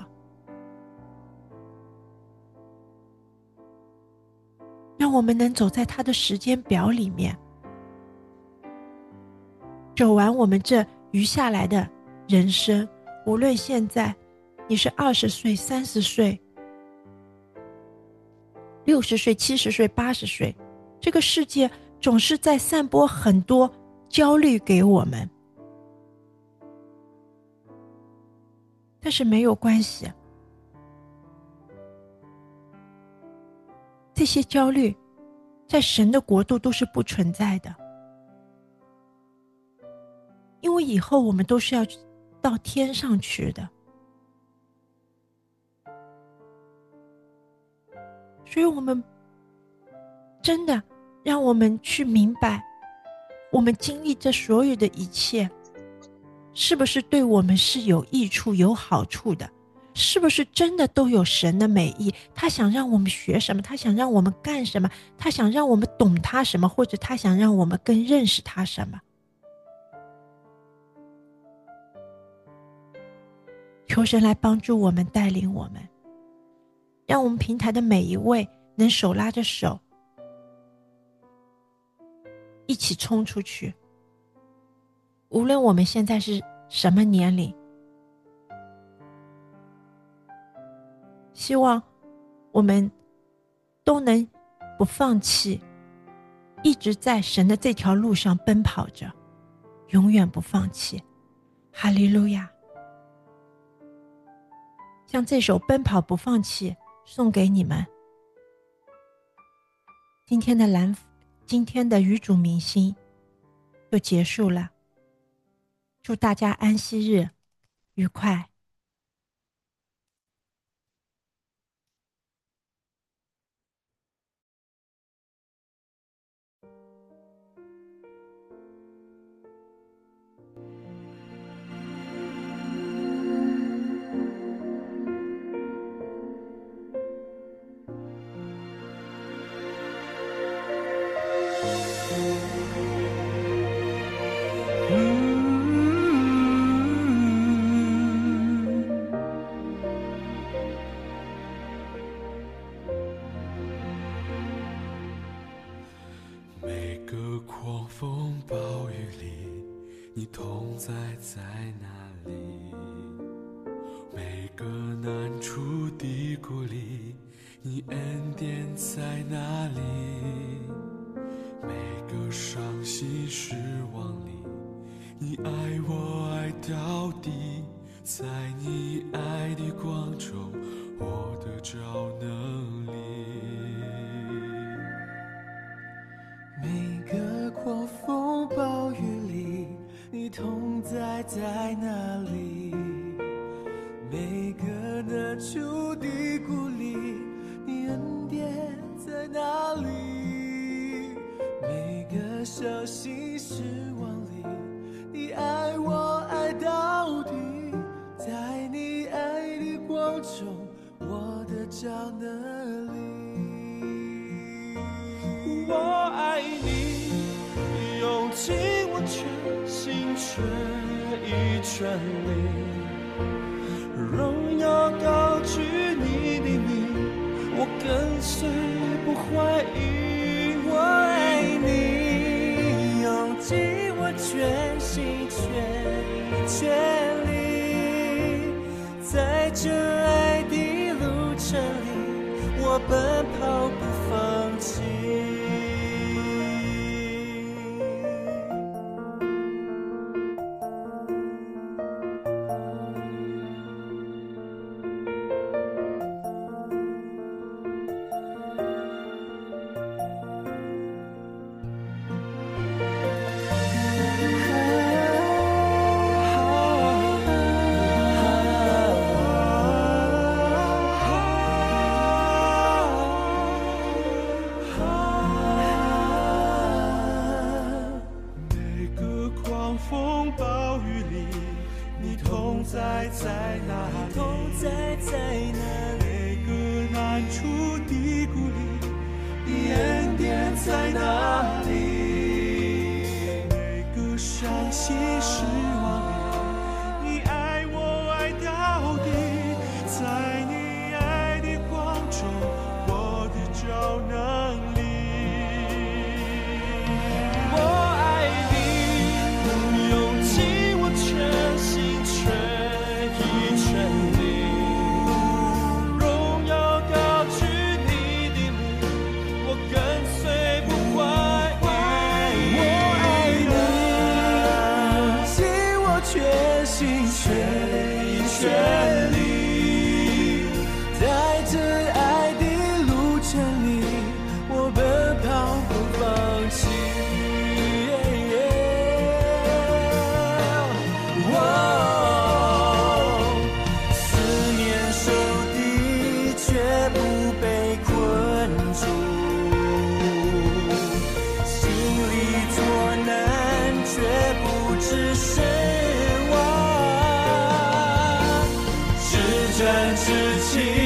让我们能走在他的时间表里面，走完我们这余下来的人生。无论现在你是20岁、30岁、60岁、70岁、80岁，这个世界总是在散播很多焦虑给我们，但是没有关系，这些焦虑在神的国度都是不存在的，因为以后我们都是要到天上去的。所以我们真的让我们去明白，我们经历这所有的一切是不是对我们是有益处有好处的，是不是真的都有神的美意，他想让我们学什么，他想让我们干什么，他想让我们懂他什么，或者他想让我们更认识他什么。求神来帮助我们，带领我们，让我们平台的每一位能手拉着手一起冲出去。无论我们现在是什么年龄，希望我们都能不放弃，一直在神的这条路上奔跑着，永远不放弃。哈利路亚！将这首《奔跑不放弃》送给你们。今天的与主明星就结束了，祝大家安息日愉快。 每个狂风暴雨里，你同在在哪里？每个难处低谷里，你恩典在哪里？每个伤心失望里，你爱我爱到底，在你爱的光中，我得着能力。 每个狂风暴雨里，你同在在哪里？每个难处低谷里，你恩典在哪里？每个伤心失望里，你爱我爱到底，在你爱的光中，我得着能力。我爱你，用尽我全心全意全力，荣耀高举你的名， 我跟随不怀疑。我爱你，用尽我全心全力，在这爱的路程里，我奔跑不放弃。在哪里？同在哪里？每个难处的鼓励，你恩典在哪里？每个伤心失望里，你爱我爱到底。在你爱的光中，我的超能力。我爱你，用尽我全心全力，荣耀高举你的名，我跟随不怀疑。我爱你，尽我全心全力，在这爱的路程里，我奔跑不放弃。是真是情。